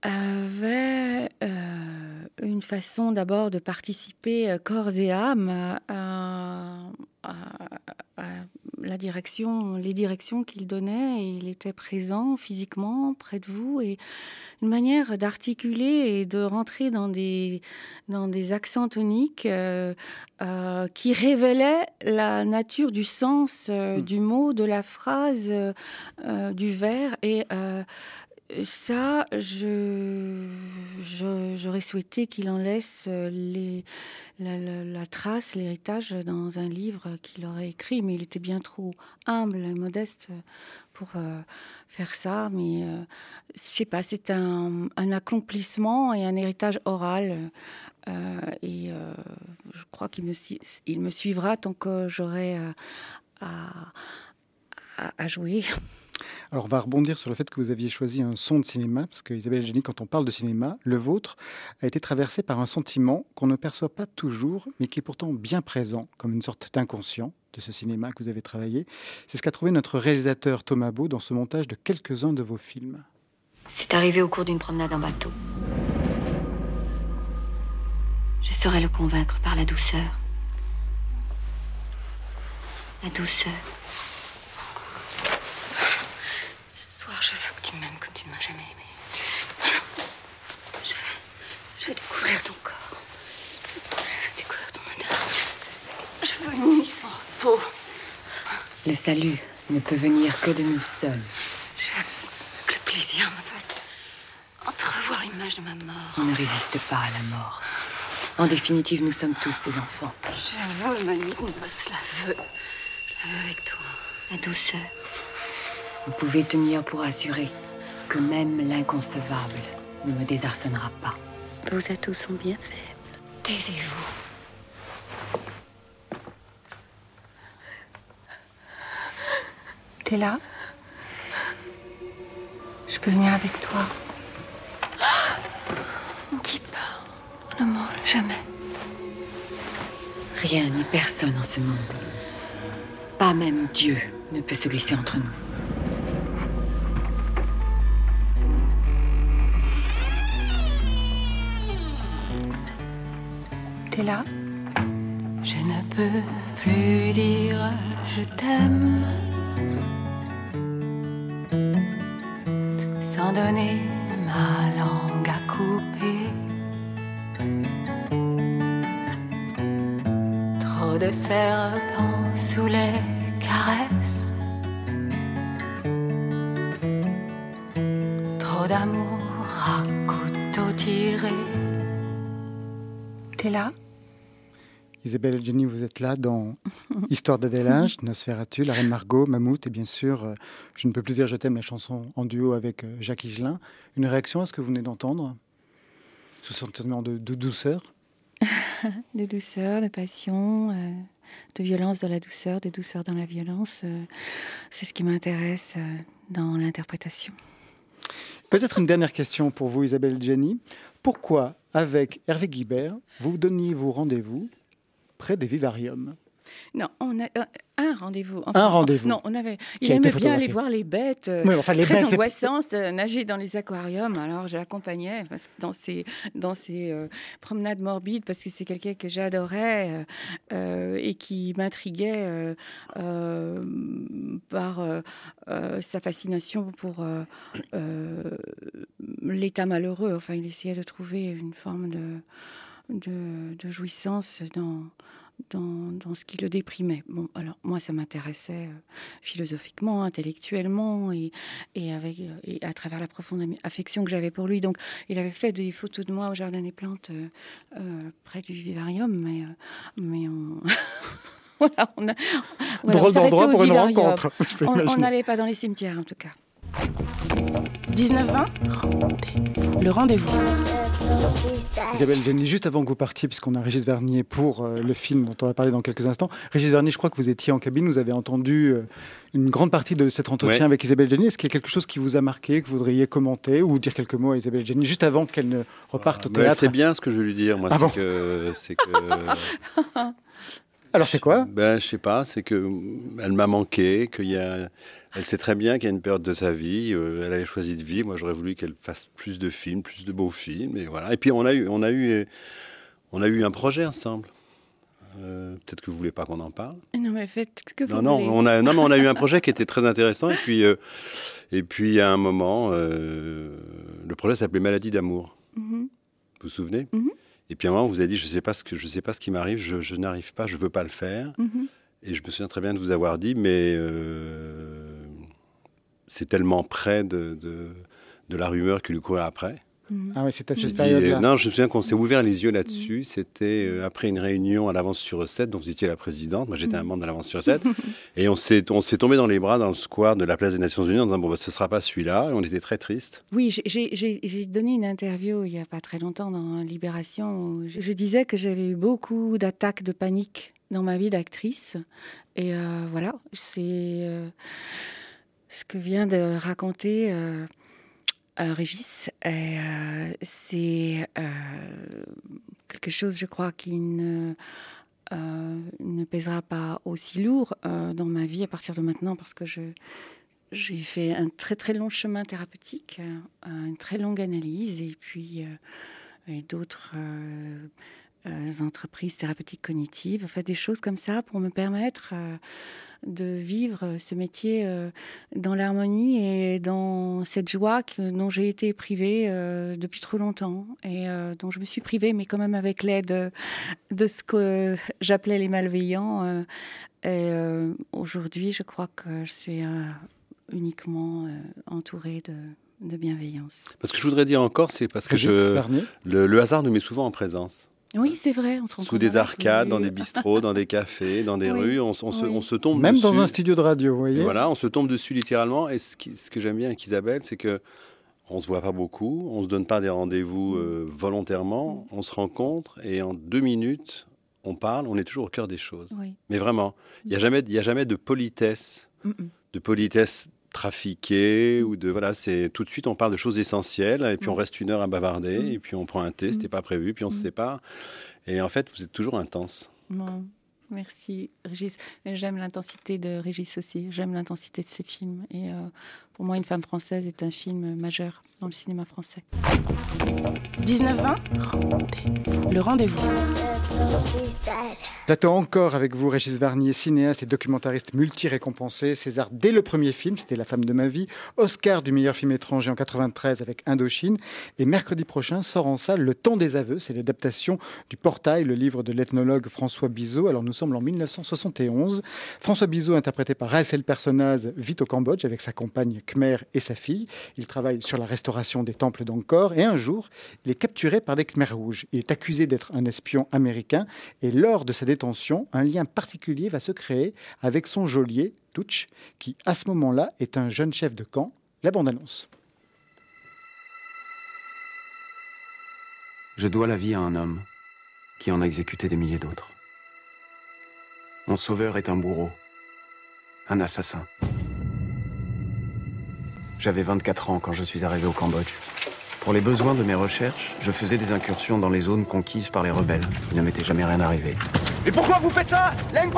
avait euh, une façon d'abord de participer euh, corps et âme à, à, à, à la direction, les directions qu'il donnait. Et il était présent physiquement près de vous et une manière d'articuler et de rentrer dans des, dans des accents toniques euh, euh, qui révélaient la nature du sens euh, mmh. du mot, de la phrase, euh, du vers et euh, ça, je, je, j'aurais souhaité qu'il en laisse les, la, la, la trace, l'héritage dans un livre qu'il aurait écrit, mais il était bien trop humble et modeste pour euh, faire ça. Mais euh, je sais pas, c'est un, un accomplissement et un héritage oral. Euh, et euh, je crois qu'il me, il me suivra tant que j'aurai à, à, à jouer. Alors, on va rebondir sur le fait que vous aviez choisi un son de cinéma, parce que Isabelle Adjani, quand on parle de cinéma, le vôtre a été traversé par un sentiment qu'on ne perçoit pas toujours, mais qui est pourtant bien présent, comme une sorte d'inconscient de ce cinéma que vous avez travaillé. C'est ce qu'a trouvé notre réalisateur Thomas Beau dans ce montage de quelques-uns de vos films. C'est arrivé au cours d'une promenade en bateau. Je saurais le convaincre par la douceur. La douceur. Je veux que tu m'aimes comme tu ne m'as jamais aimé. Je veux, je veux découvrir ton corps. Je veux découvrir ton odeur. Je veux une nuit sans repos. Le salut ne peut venir que de nous seuls. Je veux que le plaisir me fasse entrevoir l'image de ma mort. On ne résiste pas à la mort. En définitive, nous sommes tous ses enfants. Je veux ma nuit de noces, je la veux. Je la veux avec toi. La douceur. Vous pouvez tenir pour assurer que même l'inconcevable ne me désarçonnera pas. Vos atouts sont bien faibles. Taisez-vous. T'es là? Je peux venir avec toi. Ne quitte pas. Ne m'en jamais. Rien ni personne en ce monde, pas même Dieu, ne peut se glisser entre nous. T'es là? Je ne peux plus dire je t'aime sans donner ma langue à couper. Trop de serpents sous les caresses, trop d'amour à couteau tiré. T'es là? Isabelle Adjani, vous êtes là dans Histoire d'Adèle, Nosferatu, La Reine Margot, Mammouth et bien sûr euh, Je ne peux plus dire je t'aime, la chanson en duo avec euh, Jacques Higelin. Une réaction à ce que vous venez d'entendre? Ce sentiment de, de douceur? De douceur, de passion, euh, de violence dans la douceur, de douceur dans la violence. Euh, c'est ce qui m'intéresse euh, dans l'interprétation. Peut-être une dernière question pour vous, Isabelle Adjani. Pourquoi, avec Hervé Guibert, vous donniez-vous rendez-vous près des vivariums? Non, on a euh, un rendez-vous. Enfin, un rendez-vous. Non, on avait. Il aimait bien aller voir les bêtes. Euh, oui, enfin, les très bêtes, angoissantes, euh, nager dans les aquariums. Alors, je l'accompagnais dans ces dans ces euh, promenades morbides parce que c'est quelqu'un que j'adorais euh, euh, et qui m'intriguait euh, euh, par euh, euh, sa fascination pour euh, euh, l'état malheureux. Enfin, il essayait de trouver une forme de de, de jouissance dans Dans, dans ce qui le déprimait. Bon, alors moi, ça m'intéressait euh, philosophiquement, intellectuellement, et, et, avec, euh, et à travers la profonde affection que j'avais pour lui. Donc, il avait fait des photos de moi au Jardin des Plantes euh, euh, près du vivarium, mais, euh, mais on... voilà, on a... Voilà, Drôle on d'endroit pour une rencontre. On n'allait pas dans les cimetières, en tout cas. dix-neuf vingt, le rendez-vous. Isabelle Adjani, juste avant que vous partiez, puisqu'on a Régis Vernier pour euh, le film dont on va parler dans quelques instants. Régis Vernier, je crois que vous étiez en cabine, vous avez entendu euh, une grande partie de cet entretien ouais. avec Isabelle Adjani. Est-ce qu'il y a quelque chose qui vous a marqué, que vous voudriez commenter ou dire quelques mots à Isabelle Adjani, juste avant qu'elle ne reparte ah, au théâtre? C'est bien ce que je veux lui dire, moi. Ah c'est, bon. que, c'est que Alors c'est quoi? Ben je sais pas, c'est que elle m'a manqué, qu'il y a, elle sait très bien qu'il y a une période de sa vie, euh, elle avait choisi de vivre. Moi j'aurais voulu qu'elle fasse plus de films, plus de beaux films, et voilà. Et puis on a eu, on a eu, on a eu un projet ensemble. Euh, peut-être que vous voulez pas qu'on en parle. Non mais faites ce que vous non, voulez. Non, on a, non, mais on a eu un projet qui était très intéressant, et puis, euh, et puis à un moment, euh, le projet s'appelait Maladie d'amour. Mm-hmm. Vous vous souvenez? Mm-hmm. Et puis à un moment, on vous a dit, je sais pas ce que, je sais pas ce qui m'arrive, je, je n'arrive pas, je veux pas le faire. Mm-hmm. Et je me souviens très bien de vous avoir dit, mais euh, c'est tellement près de, de, de la rumeur qui lui courait après. Mmh. Ah oui, c'était à cette dis, période-là. Non, je me souviens qu'on s'est ouvert les yeux là-dessus. Mmh. C'était euh, après une réunion à l'Avance sur recette, dont vous étiez la présidente. Moi, j'étais mmh. un membre de l'Avance sur recette. Et on s'est, on s'est tombé dans les bras dans le square de la place des Nations Unies en disant, bon, bah, ce ne sera pas celui-là. Et on était très tristes. Oui, j'ai, j'ai, j'ai donné une interview il n'y a pas très longtemps dans Libération où je, je disais que j'avais eu beaucoup d'attaques de panique dans ma vie d'actrice. Et euh, voilà, c'est euh, ce que vient de raconter... Euh, Euh, Régis, euh, c'est euh, quelque chose, je crois, qui ne, euh, ne pèsera pas aussi lourd euh, dans ma vie à partir de maintenant, parce que je, j'ai fait un très très long chemin thérapeutique, euh, une très longue analyse, et puis euh, et d'autres euh, euh, entreprises thérapeutiques cognitives, fait des choses comme ça pour me permettre euh, de vivre ce métier euh, dans l'harmonie et dans cette joie que, dont j'ai été privée euh, depuis trop longtemps et euh, dont je me suis privée, mais quand même avec l'aide de, de ce que j'appelais les malveillants. Euh, et euh, aujourd'hui, je crois que je suis euh, uniquement euh, entourée de, de bienveillance. Parce que je voudrais dire encore, c'est parce que je, le, le hasard nous met souvent en présence. Oui, c'est vrai. On se rencontre sous des arcades, dans des bistrots, dans des cafés, dans des oui. rues, on, on, oui. se, on se tombe même dessus. Même dans un studio de radio, vous voyez. Et voilà, on se tombe dessus littéralement. Et ce, qui, ce que j'aime bien avec Isabelle, c'est que on se voit pas beaucoup, on se donne pas des rendez-vous euh, volontairement, on se rencontre et en deux minutes, on parle. On est toujours au cœur des choses. Oui. Mais vraiment, il y a jamais, il y a jamais de politesse, Mm-mm. de politesse trafiqué ou de voilà, c'est tout de suite on parle de choses essentielles et puis on reste une heure à bavarder mmh. et puis on prend un thé, c'était pas prévu, puis on mmh. se sépare et en fait vous êtes toujours intense. Bon, merci Régis. J'aime l'intensité de Régis aussi, j'aime l'intensité de ses films et euh, pour moi Une femme française est un film majeur dans le cinéma français. dix-neuf vingt, le rendez-vous. Plateau encore avec vous, Régis Varnier, cinéaste et documentariste multi-récompensé. César dès le premier film, c'était La femme de ma vie. Oscar du meilleur film étranger en quatre-vingt-treize avec Indochine. Et mercredi prochain sort en salle Le temps des aveux. C'est l'adaptation du Portail, le livre de l'ethnologue François Bizot. Alors nous sommes en dix-neuf cent soixante et onze. François Bizot, interprété par Ralph Elpersonaz, vit au Cambodge avec sa compagne Khmer et sa fille. Il travaille sur la restauration des temples d'Angkor. Et un jour, il est capturé par les Khmers rouges. Il est accusé d'être un espion américain. Et lors de sa détention, un lien particulier va se créer avec son geôlier, Touch, qui à ce moment-là est un jeune chef de camp. La bande-annonce. Je dois la vie à un homme qui en a exécuté des milliers d'autres. Mon sauveur est un bourreau, un assassin. J'avais vingt-quatre ans quand je suis arrivé au Cambodge. Pour les besoins de mes recherches, je faisais des incursions dans les zones conquises par les rebelles. Il ne m'était jamais rien arrivé. Et pourquoi vous faites ça?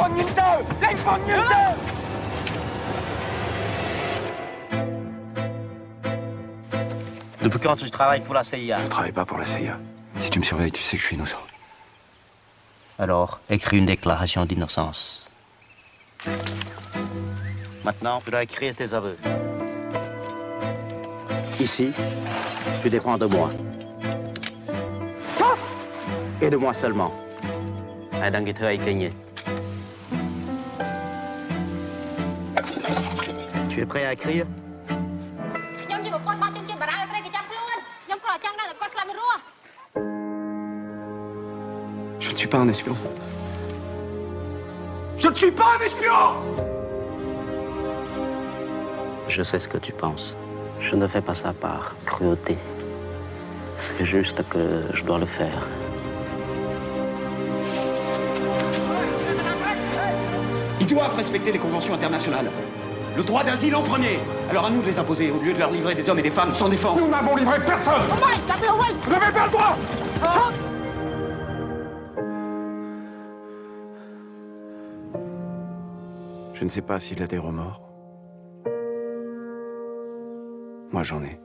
Depuis quand tu travailles pour la C I A? Je travaille pas pour la C I A. Si tu me surveilles, tu sais que je suis innocent. Alors, écris une déclaration d'innocence. Maintenant, tu dois écrire tes aveux. Ici, tu dépends de moi. Et de moi seulement. Tu es prêt à écrire? Je ne suis pas un espion. Je ne suis pas un espion! Je sais ce que tu penses. Je ne fais pas ça par cruauté. C'est juste que je dois le faire. Ils doivent respecter les conventions internationales. Le droit d'asile en premier. Alors à nous de les imposer, au lieu de leur livrer des hommes et des femmes sans défense. Nous n'avons livré personne! Vous n'avez pas le droit! Je ne sais pas s'il a des remords. Moi, j'en ai.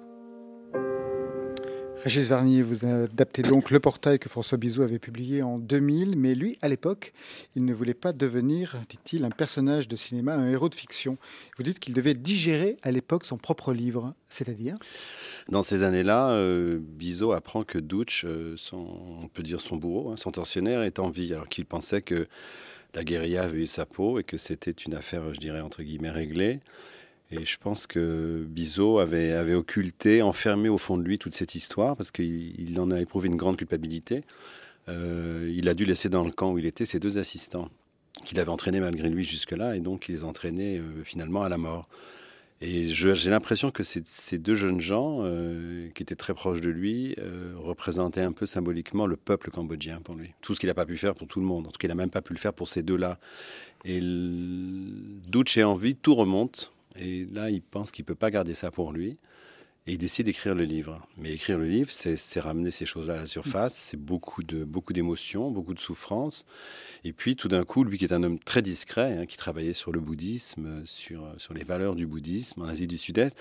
Régis Varnier, vous adaptez donc Le Portail que François Bizot avait publié en deux mille, mais lui, à l'époque, il ne voulait pas devenir, dit-il, un personnage de cinéma, un héros de fiction. Vous dites qu'il devait digérer à l'époque son propre livre, c'est-à-dire ? Dans ces années-là, euh, Bizot apprend que Dutch, euh, son, on peut dire son bourreau, hein, son tortionnaire, est en vie, alors qu'il pensait que la guérilla avait eu sa peau et que c'était une affaire, je dirais, entre guillemets, réglée. Et je pense que Bizot avait, avait occulté, enfermé au fond de lui toute cette histoire, parce qu'il il en a éprouvé une grande culpabilité. Euh, il a dû laisser dans le camp où il était ses deux assistants, qu'il avait entraînés malgré lui jusque-là, et donc il les entraînait euh, finalement à la mort. Et je, j'ai l'impression que ces, ces deux jeunes gens, euh, qui étaient très proches de lui, euh, représentaient un peu symboliquement le peuple cambodgien pour lui. Tout ce qu'il n'a pas pu faire pour tout le monde. En tout cas, il n'a même pas pu le faire pour ces deux-là. Et Dutch est en vie, tout remonte. Et là, il pense qu'il ne peut pas garder ça pour lui. Et il décide d'écrire le livre. Mais écrire le livre, c'est, c'est ramener ces choses-là à la surface. C'est beaucoup, de, beaucoup d'émotions, beaucoup de souffrances. Et puis, tout d'un coup, lui qui est un homme très discret, hein, qui travaillait sur le bouddhisme, sur, sur les valeurs du bouddhisme en Asie du Sud-Est,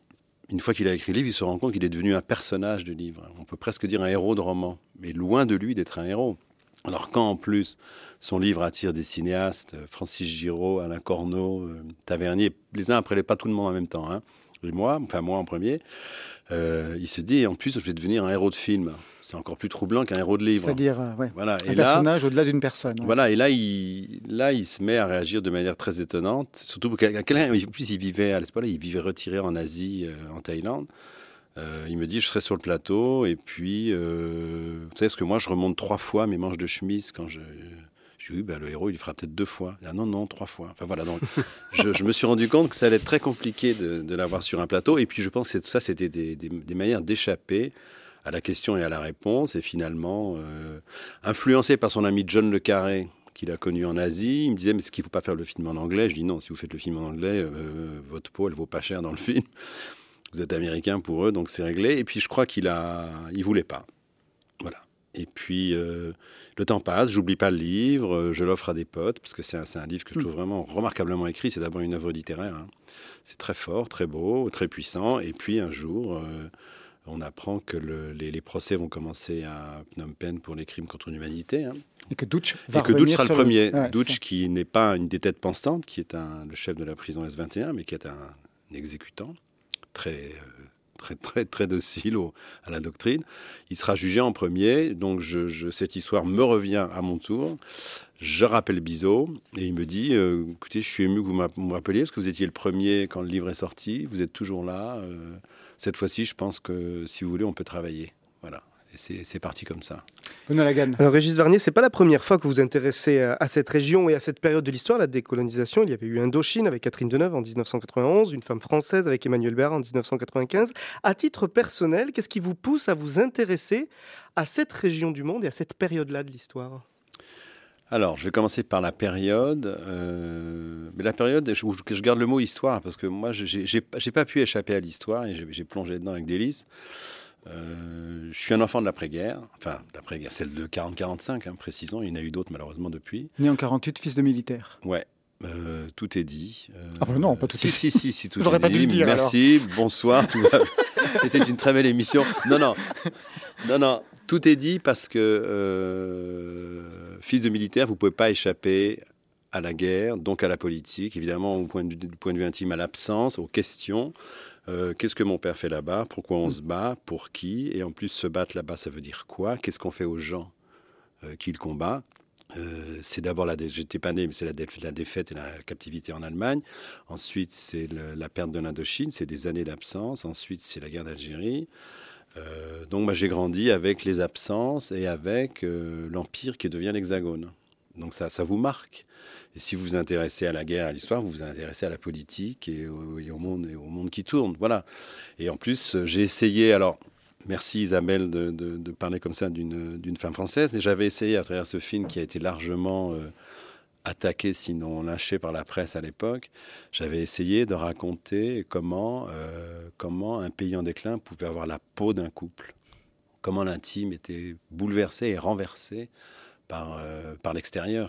une fois qu'il a écrit le livre, il se rend compte qu'il est devenu un personnage de livre. On peut presque dire un héros de roman. Mais loin de lui d'être un héros. Alors quand en plus son livre attire des cinéastes, Francis Giraud, Alain Corneau, euh, Tavernier, les uns après les pas tout le monde en même temps, hein, et moi, enfin moi en premier, euh, il se dit en plus je vais devenir un héros de film. C'est encore plus troublant qu'un héros de livre. C'est-à-dire euh, ouais, voilà. un et personnage là, au-delà d'une personne. Ouais. Voilà, et là il, là il se met à réagir de manière très étonnante, surtout pour quelqu'un, en plus il vivait à l'espoir, il vivait retiré en Asie, euh, en Thaïlande. Euh, il me dit, je serai sur le plateau, et puis, euh, vous savez, parce que moi, je remonte trois fois mes manches de chemise quand je... Je dis, oui, ben, le héros, il le fera peut-être deux fois. Ah, non, non, trois fois. Enfin, voilà, donc, je, je me suis rendu compte que ça allait être très compliqué de, de l'avoir sur un plateau, et puis je pense que tout ça, c'était des, des, des manières d'échapper à la question et à la réponse, et finalement, euh, influencé par son ami John Le Carré, qu'il a connu en Asie, il me disait, mais est-ce qu'il ne faut pas faire le film en anglais ? Je dis, non, si vous faites le film en anglais, euh, votre peau, elle vaut pas cher dans le film. Vous êtes américain pour eux, donc c'est réglé. Et puis je crois qu'il a, il voulait pas. Voilà. Et puis euh, le temps passe, j'oublie pas le livre, je l'offre à des potes parce que c'est un, c'est un livre que je trouve vraiment remarquablement écrit. C'est d'abord une œuvre littéraire. Hein. C'est très fort, très beau, très puissant. Et puis un jour, euh, on apprend que le, les, les procès vont commencer à Phnom Penh pour les crimes contre l'humanité. Hein. Et que Dutch va Et que Dutch sera le premier. Le... Ouais, Dutch ça. Qui n'est pas une des têtes pensantes, qui est un, le chef de la prison S vingt et un, mais qui est un, un exécutant. Très, très, très, très docile au, à la doctrine. Il sera jugé en premier, donc je, je, cette histoire me revient à mon tour. Je rappelle Bizot, et il me dit, euh, écoutez, je suis ému que vous me rappeliez, parce que vous étiez le premier quand le livre est sorti, vous êtes toujours là. Euh, cette fois-ci, je pense que, si vous voulez, on peut travailler. Voilà. Et c'est, c'est parti comme ça. Alors Régis Varnier, c'est pas la première fois que vous vous intéressez à cette région et à cette période de l'histoire, la décolonisation. Il y avait eu Indochine avec Catherine Deneuve en dix-neuf cent quatre-vingt-onze, une femme française avec Emmanuel Béard en dix-neuf cent quatre-vingt-quinze. À titre personnel, qu'est-ce qui vous pousse à vous intéresser à cette région du monde et à cette période-là de l'histoire ? Alors, je vais commencer par la période. Euh, mais la période, je, je garde le mot histoire, parce que moi, je n'ai pas pu échapper à l'histoire et j'ai plongé dedans avec délice. Euh, je suis un enfant de l'après-guerre, enfin, l'après-guerre, celle de quarante quarante-cinq, hein, précisons, il y en a eu d'autres malheureusement depuis. Né en quarante-huit, fils de militaire. Ouais, euh, tout est dit. Euh, ah ben non, pas tout si, est dit. Si, si, si, tout J'aurais est pas dit. dû le dire. Merci, alors. Bonsoir, tout va... C'était une très belle émission. Non, non, non, non, tout est dit parce que euh, fils de militaire, vous ne pouvez pas échapper à la guerre, donc à la politique, évidemment, au point de, du point de vue intime, à l'absence, aux questions. Euh, qu'est-ce que mon père fait là-bas ? Pourquoi on se bat ? Pour qui ? Et en plus, se battre là-bas, ça veut dire quoi ? Qu'est-ce qu'on fait aux gens euh, qui le combattent ? euh, C'est d'abord la dé... j'étais pas né, mais c'est la, dé... la défaite et la captivité en Allemagne. Ensuite, c'est le... la perte de l'Indochine, c'est des années d'absence. Ensuite, c'est la guerre d'Algérie. Euh, donc, moi, j'ai grandi avec les absences et avec euh, l'Empire qui devient l'Hexagone. Donc ça, ça vous marque. Et si vous vous intéressez à la guerre, à l'histoire, vous vous intéressez à la politique et au, et au monde, et au monde qui tourne. Voilà. Et en plus, j'ai essayé. Alors, merci Isabelle de, de, de parler comme ça d'une, d'une femme française, mais j'avais essayé à travers ce film qui a été largement euh, attaqué, sinon lynché par la presse à l'époque. J'avais essayé de raconter comment, euh, comment un pays en déclin pouvait avoir la peau d'un couple, comment l'intime était bouleversé et renversé par, euh, par l'extérieur, quoi,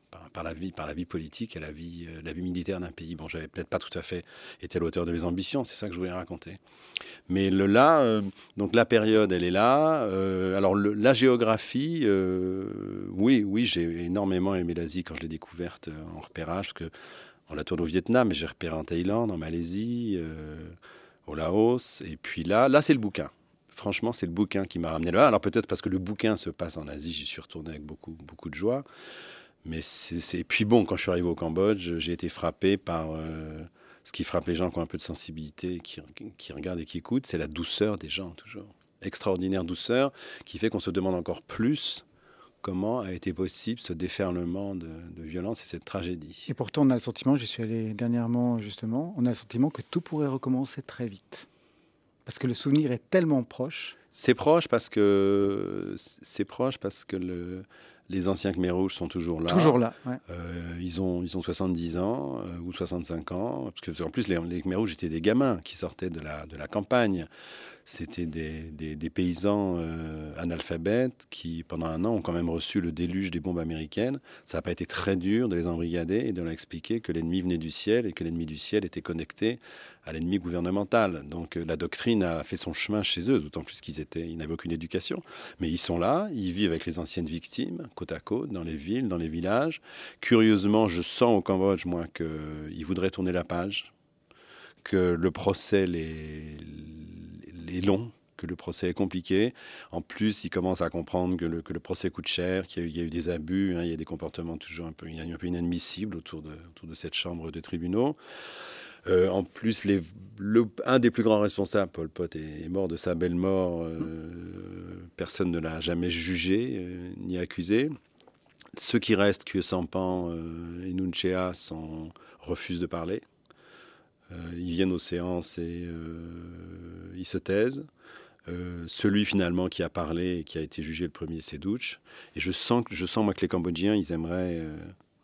par, par la vie, par la vie politique et la vie, euh, la vie militaire d'un pays. Bon, j'avais peut-être pas tout à fait été à la hauteur de mes ambitions, c'est ça que je voulais raconter. Mais le là, euh, donc la période, elle est là. Euh, alors le, la géographie, euh, oui, oui, j'ai énormément aimé l'Asie quand je l'ai découverte en repérage, parce que on la tourne au Vietnam, mais j'ai repéré en Thaïlande, en Malaisie, euh, au Laos, et puis là, là c'est le bouquin. Franchement, c'est le bouquin qui m'a ramené là. Alors peut-être parce que le bouquin se passe en Asie, j'y suis retourné avec beaucoup, beaucoup de joie. Mais c'est, c'est... Puis bon, quand je suis arrivé au Cambodge, j'ai été frappé par euh, ce qui frappe les gens qui ont un peu de sensibilité, qui, qui regardent et qui écoutent, c'est la douceur des gens, toujours. Extraordinaire douceur, qui fait qu'on se demande encore plus comment a été possible ce déferlement de, de violence et cette tragédie. Et pourtant, on a le sentiment, j'y suis allé dernièrement justement, on a le sentiment que tout pourrait recommencer très vite. Parce que le souvenir est tellement proche. C'est proche parce que, c'est proche parce que le, les anciens Khmers rouges sont toujours là. Toujours là, ouais. Euh, ils, ont, ils ont soixante-dix ans euh, ou soixante-cinq ans. Parce qu'en plus, les, les Khmers rouges étaient des gamins qui sortaient de la, de la campagne. C'était des, des, des paysans euh, analphabètes qui, pendant un an, ont quand même reçu le déluge des bombes américaines. Ça n'a pas été très dur de les embrigader et de leur expliquer que l'ennemi venait du ciel et que l'ennemi du ciel était connecté à l'ennemi gouvernemental. Donc euh, la doctrine a fait son chemin chez eux, d'autant plus qu'ils étaient, ils n'avaient aucune éducation. Mais ils sont là, ils vivent avec les anciennes victimes, côte à côte, dans les villes, dans les villages. Curieusement, je sens au Cambodge, moi, qu'ils voudraient tourner la page, que le procès les... est long, que le procès est compliqué. En plus, ils commencent à comprendre que le, que le procès coûte cher, qu'il y a eu, il y a eu des abus, hein, il y a des comportements toujours un peu, un peu inadmissibles autour de, autour de cette chambre de tribunaux. Euh, en plus, les, le, un des plus grands responsables, Pol Pot, est, est mort de sa belle mort. Euh, personne ne l'a jamais jugé euh, ni accusé. Ceux qui restent, Khieu Samphan euh, et Nunchea, sont, refusent de parler. Euh, ils viennent aux séances et euh, ils se taisent. Euh, celui finalement qui a parlé et qui a été jugé le premier, c'est Doutch. Et je sens, je sens moi que les Cambodgiens, ils aimeraient, euh,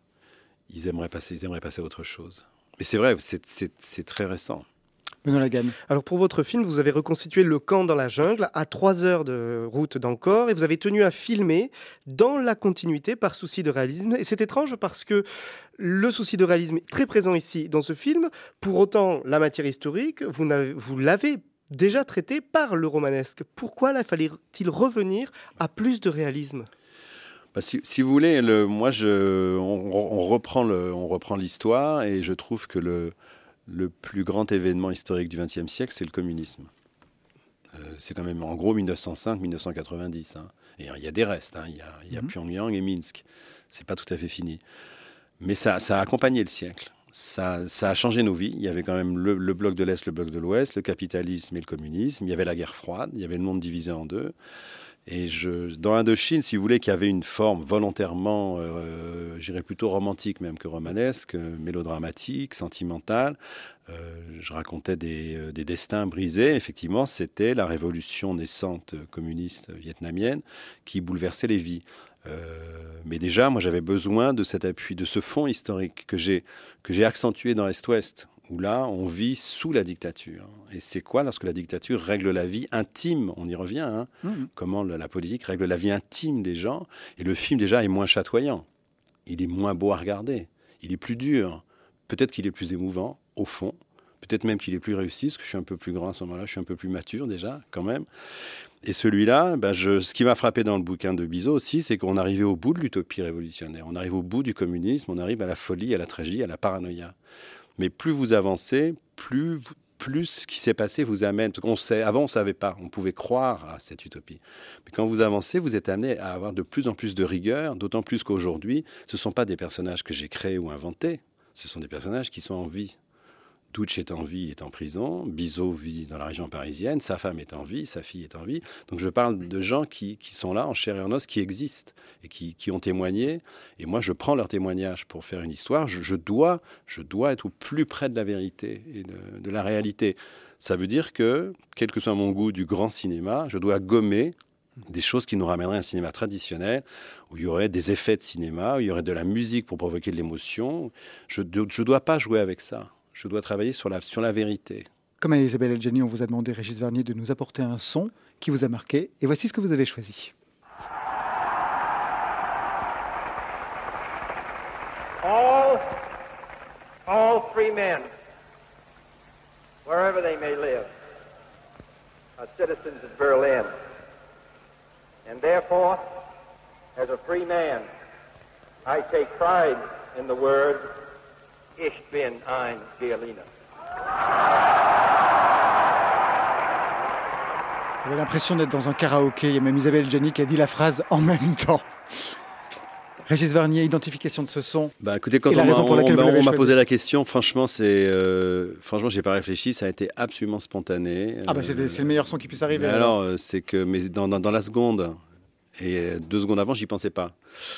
ils aimeraient passer, ils aimeraient passer à autre chose. Mais c'est vrai, c'est, c'est, c'est très récent. Benoît Laganne. Alors pour votre film, vous avez reconstitué le camp dans la jungle à trois heures de route d'Angkor et vous avez tenu à filmer dans la continuité par souci de réalisme. Et c'est étrange parce que le souci de réalisme est très présent ici dans ce film. Pour autant, la matière historique, vous, n'avez, vous l'avez déjà traitée par le romanesque. Pourquoi là fallait-il revenir à plus de réalisme ? Bah, si, si vous voulez, le, moi, je, on, on, reprend le, on reprend l'histoire et je trouve que le, le plus grand événement historique du vingtième siècle, c'est le communisme. Euh, c'est quand même en gros mille neuf cent cinq à mille neuf cent quatre-vingt-dix. Hein. Et il y a des restes, hein. il y a, il y a mmh. Pyongyang et Minsk. C'est pas tout à fait fini. Mais ça, ça a accompagné le siècle. Ça, ça a changé nos vies. Il y avait quand même le, le bloc de l'Est, le bloc de l'Ouest, le capitalisme et le communisme. Il y avait la guerre froide, il y avait le monde divisé en deux. Et je, dans Indochine, si vous voulez, qui avait une forme volontairement, euh, je dirais plutôt romantique même que romanesque, mélodramatique, sentimentale, euh, je racontais des, euh, des destins brisés. Effectivement, c'était la révolution naissante communiste vietnamienne qui bouleversait les vies. Euh, mais déjà, moi, j'avais besoin de cet appui, de ce fond historique que j'ai, que j'ai accentué dans l'Est-Ouest, où là, on vit sous la dictature. Et c'est quoi lorsque la dictature règle la vie intime ? On y revient, hein, mmh. Comment la, la politique règle la vie intime des gens. Et le film, déjà, est moins chatoyant. Il est moins beau à regarder. Il est plus dur. Peut-être qu'il est plus émouvant, au fond. Peut-être même qu'il est plus réussi, parce que je suis un peu plus grand à ce moment-là. Je suis un peu plus mature, déjà, quand même. Et celui-là, ben je, ce qui m'a frappé dans le bouquin de Bizot aussi, c'est qu'on arrivait au bout de l'utopie révolutionnaire. On arrive au bout du communisme, on arrive à la folie, à la tragédie, à la paranoïa. Mais plus vous avancez, plus, plus ce qui s'est passé vous amène. On sait, avant, on ne savait pas. On pouvait croire à cette utopie. Mais quand vous avancez, vous êtes amené à avoir de plus en plus de rigueur, d'autant plus qu'aujourd'hui, ce ne sont pas des personnages que j'ai créés ou inventés. Ce sont des personnages qui sont en vie. Doutch est en vie, est en prison. Bizot vit dans la région parisienne. Sa femme est en vie, sa fille est en vie. Donc je parle de gens qui, qui sont là, en chair et en os, qui existent et qui, qui ont témoigné. Et moi, je prends leurs témoignages pour faire une histoire. Je, je, dois, je dois être au plus près de la vérité et de, de la réalité. Ça veut dire que, quel que soit mon goût du grand cinéma, je dois gommer des choses qui nous ramèneraient à un cinéma traditionnel, où il y aurait des effets de cinéma, où il y aurait de la musique pour provoquer de l'émotion. Je ne dois pas jouer avec ça. Je dois travailler sur la, sur la vérité. Comme à Isabelle Adjani, on vous a demandé, Régis Varnier, de nous apporter un son qui vous a marqué. Et voici ce que vous avez choisi. all free men, wherever they may live, are citizens of Berlin. And therefore, as a free man, I take pride in the word, Ich bin ein Berliner. J'avais l'impression d'être dans un karaoké. Il y a même Isabelle Adjani qui a dit la phrase en même temps. Régis Varnier, identification de ce son. Bah, écoutez, quand on m'a, on, on, on m'a posé la question, franchement, c'est, euh, franchement, j'ai pas réfléchi. Ça a été absolument spontané. Ah bah c'est, c'est le meilleur son qui puisse arriver. Alors, alors c'est que, mais dans, dans, dans la seconde et deux secondes avant, j'y pensais pas.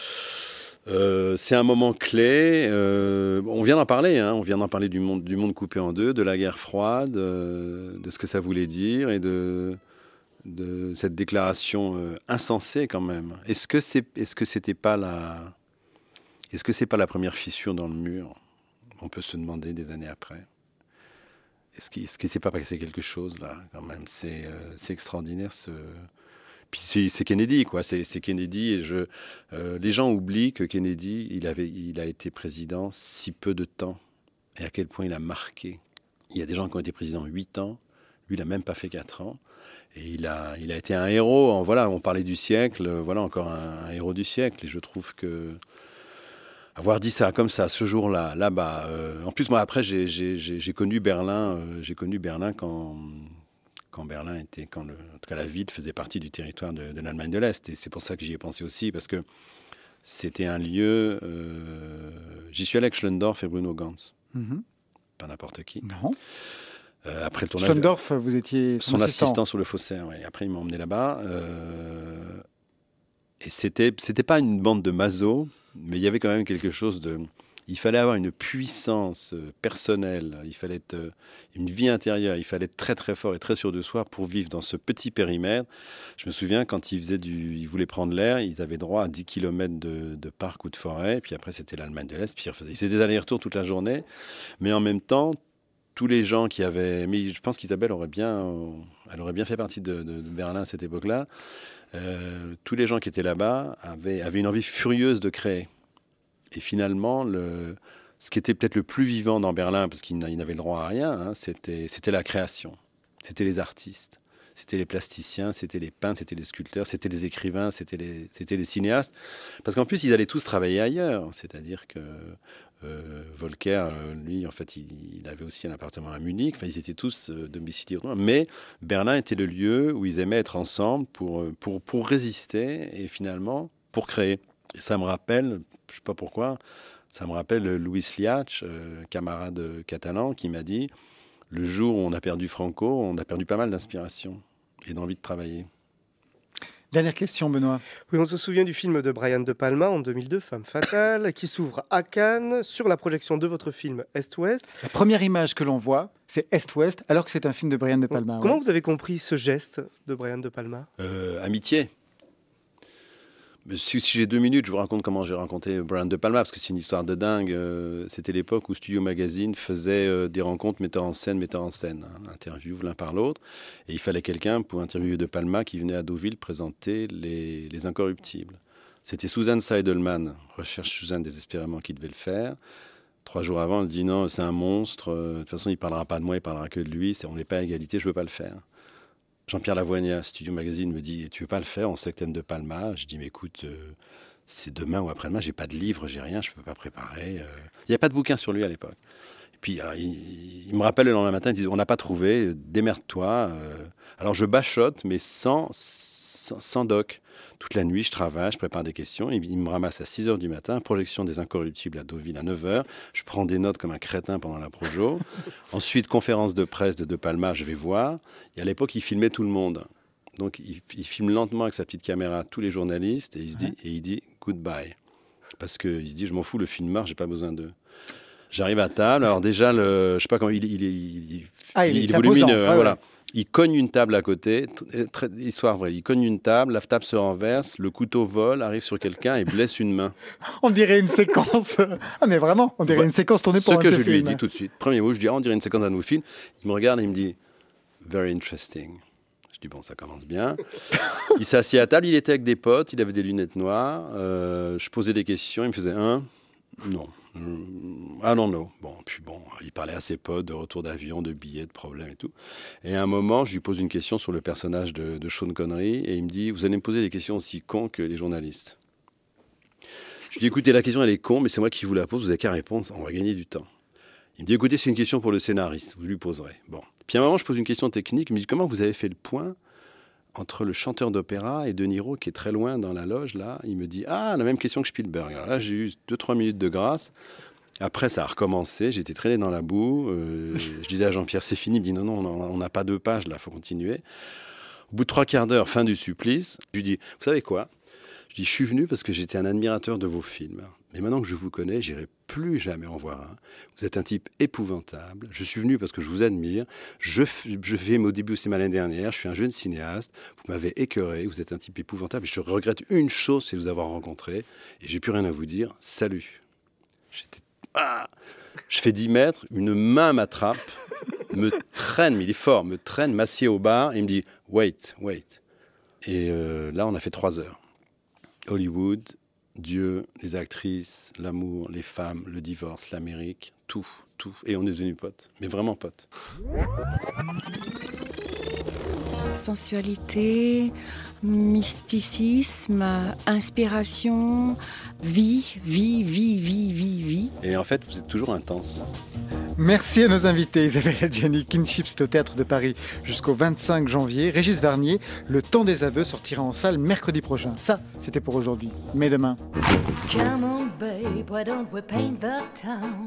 Euh, c'est un moment clé. Euh, on vient d'en parler. Hein, on vient d'en parler du monde, du monde coupé en deux, de la guerre froide, euh, de ce que ça voulait dire et de. de cette déclaration euh, insensée quand même. Est-ce que c'est, est-ce que c'était pas la, est-ce que c'est pas la première fissure dans le mur? On peut se demander des années après. Est-ce qu'il, est-ce qu'il s'est pas passé quelque chose là quand même? C'est, euh, c'est extraordinaire ce. Puis c'est, c'est Kennedy quoi. C'est, c'est Kennedy et je. Euh, les gens oublient que Kennedy, il avait, il a été président si peu de temps et à quel point il a marqué. Il y a des gens qui ont été présidents huit ans. Lui, il a même pas fait quatre ans. Et il a, il a été un héros. En, voilà, on parlait du siècle. Voilà, encore un, un héros du siècle. Et je trouve que avoir dit ça comme ça, ce jour-là, là-bas. Euh, en plus, moi, après, j'ai, j'ai, j'ai, j'ai connu Berlin. Euh, j'ai connu Berlin quand, quand Berlin était, quand le, en tout cas, la ville faisait partie du territoire de, de l'Allemagne de l'Est. Et c'est pour ça que j'y ai pensé aussi, parce que c'était un lieu. Euh, j'y suis allé avec Schlendorf et Bruno Ganz. Mm-hmm. Pas n'importe qui. Non. Euh, après le tournage, Schlendorf, vous étiez son, son assistant. assistant sous le faussaire. Ouais. Après, il m'a emmené là-bas. Euh, et c'était, c'était pas une bande de masos, mais il y avait quand même quelque chose de. Il fallait avoir une puissance personnelle. Il fallait être, une vie intérieure. Il fallait être très très fort et très sûr de soi pour vivre dans ce petit périmètre. Je me souviens quand ils faisaient du, ils voulaient prendre l'air, ils avaient droit à dix kilomètres de, de parc ou de forêt. Puis après, c'était l'Allemagne de l'Est. Puis ils faisaient, ils faisaient des allers-retours toute la journée, mais en même temps. Tous les gens qui avaient... Mais je pense qu'Isabelle aurait bien, elle aurait bien fait partie de, de, de Berlin à cette époque-là. Euh, tous les gens qui étaient là-bas avaient, avaient une envie furieuse de créer. Et finalement, le, ce qui était peut-être le plus vivant dans Berlin, parce qu'ils n'avaient le droit à rien, hein, c'était, c'était la création. C'était les artistes. C'était les plasticiens, c'était les peintres, c'était les sculpteurs, c'était les écrivains, c'était les, c'était les cinéastes. Parce qu'en plus, ils allaient tous travailler ailleurs. C'est-à-dire que euh, Volcker, lui, en fait, il, il avait aussi un appartement à Munich. Enfin, ils étaient tous euh, domiciliés. Mais Berlin était le lieu où ils aimaient être ensemble pour, pour, pour résister et finalement pour créer. Et ça me rappelle, je ne sais pas pourquoi, ça me rappelle Louis Liach, euh, camarade catalan, qui m'a dit... Le jour où on a perdu Franco, on a perdu pas mal d'inspiration et d'envie de travailler. Dernière question, Benoît. Oui, on se souvient du film de Brian De Palma en deux mille deux, Femme fatale, qui s'ouvre à Cannes sur la projection de votre film Est-Ouest. La première image que l'on voit, c'est Est-Ouest, alors que c'est un film de Brian De Palma. Comment ouais. vous avez compris ce geste de Brian De Palma ? euh, Amitié. Si, si j'ai deux minutes, je vous raconte comment j'ai rencontré Brian De Palma, parce que c'est une histoire de dingue. Euh, c'était l'époque où Studio Magazine faisait euh, des rencontres metteurs en scène, metteurs en scène, hein, interviews l'un par l'autre. Et il fallait quelqu'un pour interviewer De Palma qui venait à Deauville présenter les, les Incorruptibles. C'était Suzanne Seidelman, recherche Suzanne désespérément, qui devait le faire. Trois jours avant, elle dit non, c'est un monstre. Euh, de toute façon, il ne parlera pas de moi, il ne parlera que de lui. C'est, on n'est pas à égalité, je ne veux pas le faire. Jean-Pierre Lavoignat, Studio Magazine, me dit « Tu veux pas le faire? On sait que t'aimes De Palma. » Je dis « Mais écoute, euh, c'est demain ou après-demain, j'ai pas de livre, j'ai rien, je peux pas préparer. Il euh... n'y a pas de bouquin sur lui à l'époque. » Et puis, alors, il, il me rappelle le lendemain matin, il dit « On n'a pas trouvé, démerde-toi. Euh... » Alors, je bachote, mais sans, sans, sans doc. Toute la nuit, je travaille, je prépare des questions. Il, il me ramasse à six heures du matin, projection des Incorruptibles à Deauville à neuf heures. Je prends des notes comme un crétin pendant la projo. Ensuite, conférence de presse de De Palma, je vais voir. Et à l'époque, il filmait tout le monde. Donc, il, il filme lentement avec sa petite caméra tous les journalistes et il, se dit, et il dit « goodbye ». Parce qu'il se dit « Je m'en fous, le film marche, j'ai pas besoin d'eux ». J'arrive à table. Alors déjà, le, je sais pas comment il, il, il, il, ah, il, il est est volumineux. ouais, hein, voilà. Ouais. Il cogne une table à côté, très, très, histoire vraie, il cogne une table, la table se renverse, le couteau vole, arrive sur quelqu'un et blesse une main. On dirait une séquence, ah mais vraiment, on dirait ouais. une séquence tournée pour Ce un que de je ces lui ai films. dit tout de suite, premier mot, je dis, ah, on dirait une séquence d'un de nos films. Il me regarde et il me dit, very interesting. Je dis, bon, ça commence bien. Il s'est assis à table, il était avec des potes, il avait des lunettes noires, euh, je posais des questions, il me faisait un, non. I don't know. Bon, puis bon, il parlait à ses potes de retour d'avion, de billets, de problèmes et tout. Et à un moment, je lui pose une question sur le personnage de, de Sean Connery et il me dit « Vous allez me poser des questions aussi cons que les journalistes ». Je lui dis « Écoutez, la question elle est con, mais c'est moi qui vous la pose, vous n'avez qu'à répondre, on va gagner du temps ». Il me dit « Écoutez, c'est une question pour le scénariste, vous lui poserez ». Bon. Puis à un moment, je pose une question technique, il me dit « Comment vous avez fait le point entre le chanteur d'opéra et De Niro qui est très loin dans la loge là ?» Il me dit « Ah, la même question que Spielberg ». Alors là, j'ai eu deux trois minutes de grâce. Après, ça a recommencé. J'étais traîné dans la boue. Euh, je disais à Jean-Pierre, c'est fini. Il me dit, non, non, on n'a pas deux pages, là, il faut continuer. Au bout de trois quarts d'heure, fin du supplice, je lui dis, vous savez quoi ? Je dis, je suis venu parce que j'étais un admirateur de vos films. Mais maintenant que je vous connais, j'irai plus jamais en voir un. Vous êtes un type épouvantable. Je suis venu parce que je vous admire. Je, f- je fais au début au cinéma l'année dernière. Je suis un jeune cinéaste. Vous m'avez écœuré. Vous êtes un type épouvantable. Et je regrette une chose, c'est vous avoir rencontré. Et j'ai plus rien à vous dire. Salut. J'étais Ah, je fais dix mètres, une main m'attrape, me traîne, mais il est fort, me traîne, m'assied au bar et il me dit « Wait, wait ». Et euh, là, on a fait trois heures. Hollywood, Dieu, les actrices, l'amour, les femmes, le divorce, l'Amérique, tout, tout. Et on est devenus potes, mais vraiment potes. Sensualité, mysticisme, inspiration, vie, vie, vie, vie, vie, vie. Et en fait, vous êtes toujours intense. Merci à nos invités, Isabelle Adjani. Kinship, c'est au Théâtre de Paris jusqu'au vingt-cinq janvier. Régis Varnier, Le Temps des aveux sortira en salle mercredi prochain. Ça, c'était pour aujourd'hui. Mais demain... Come on, babe, why don't we paint the town?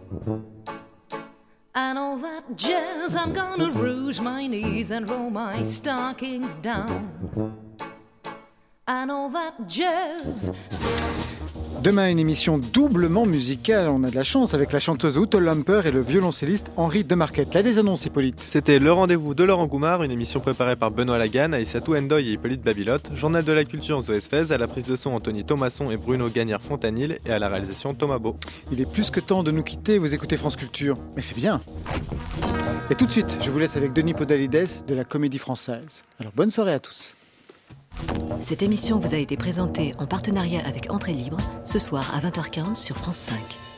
And all that jazz, I'm gonna rouge my knees and roll my stockings down. And all that jazz. Demain, une émission doublement musicale. On a de la chance avec la chanteuse Ute Lamper et le violoncelliste Henri Demarquette. La désannonce, Hippolyte. C'était Le Rendez-vous de Laurent Goumard, une émission préparée par Benoît Lagan, Aïssatou Ndoye et Hippolyte Babilotte. Journal de la culture Zoé Sfez, à la prise de son Anthony Thomasson et Bruno Gagnère-Fontanil et à la réalisation Thomas Beau. Il est plus que temps de nous quitter. Vous écoutez France Culture. Mais c'est bien. Et tout de suite, je vous laisse avec Denis Podalides de la Comédie Française. Alors bonne soirée à tous. Cette émission vous a été présentée en partenariat avec Entrée Libre, ce soir à vingt heures quinze sur France cinq.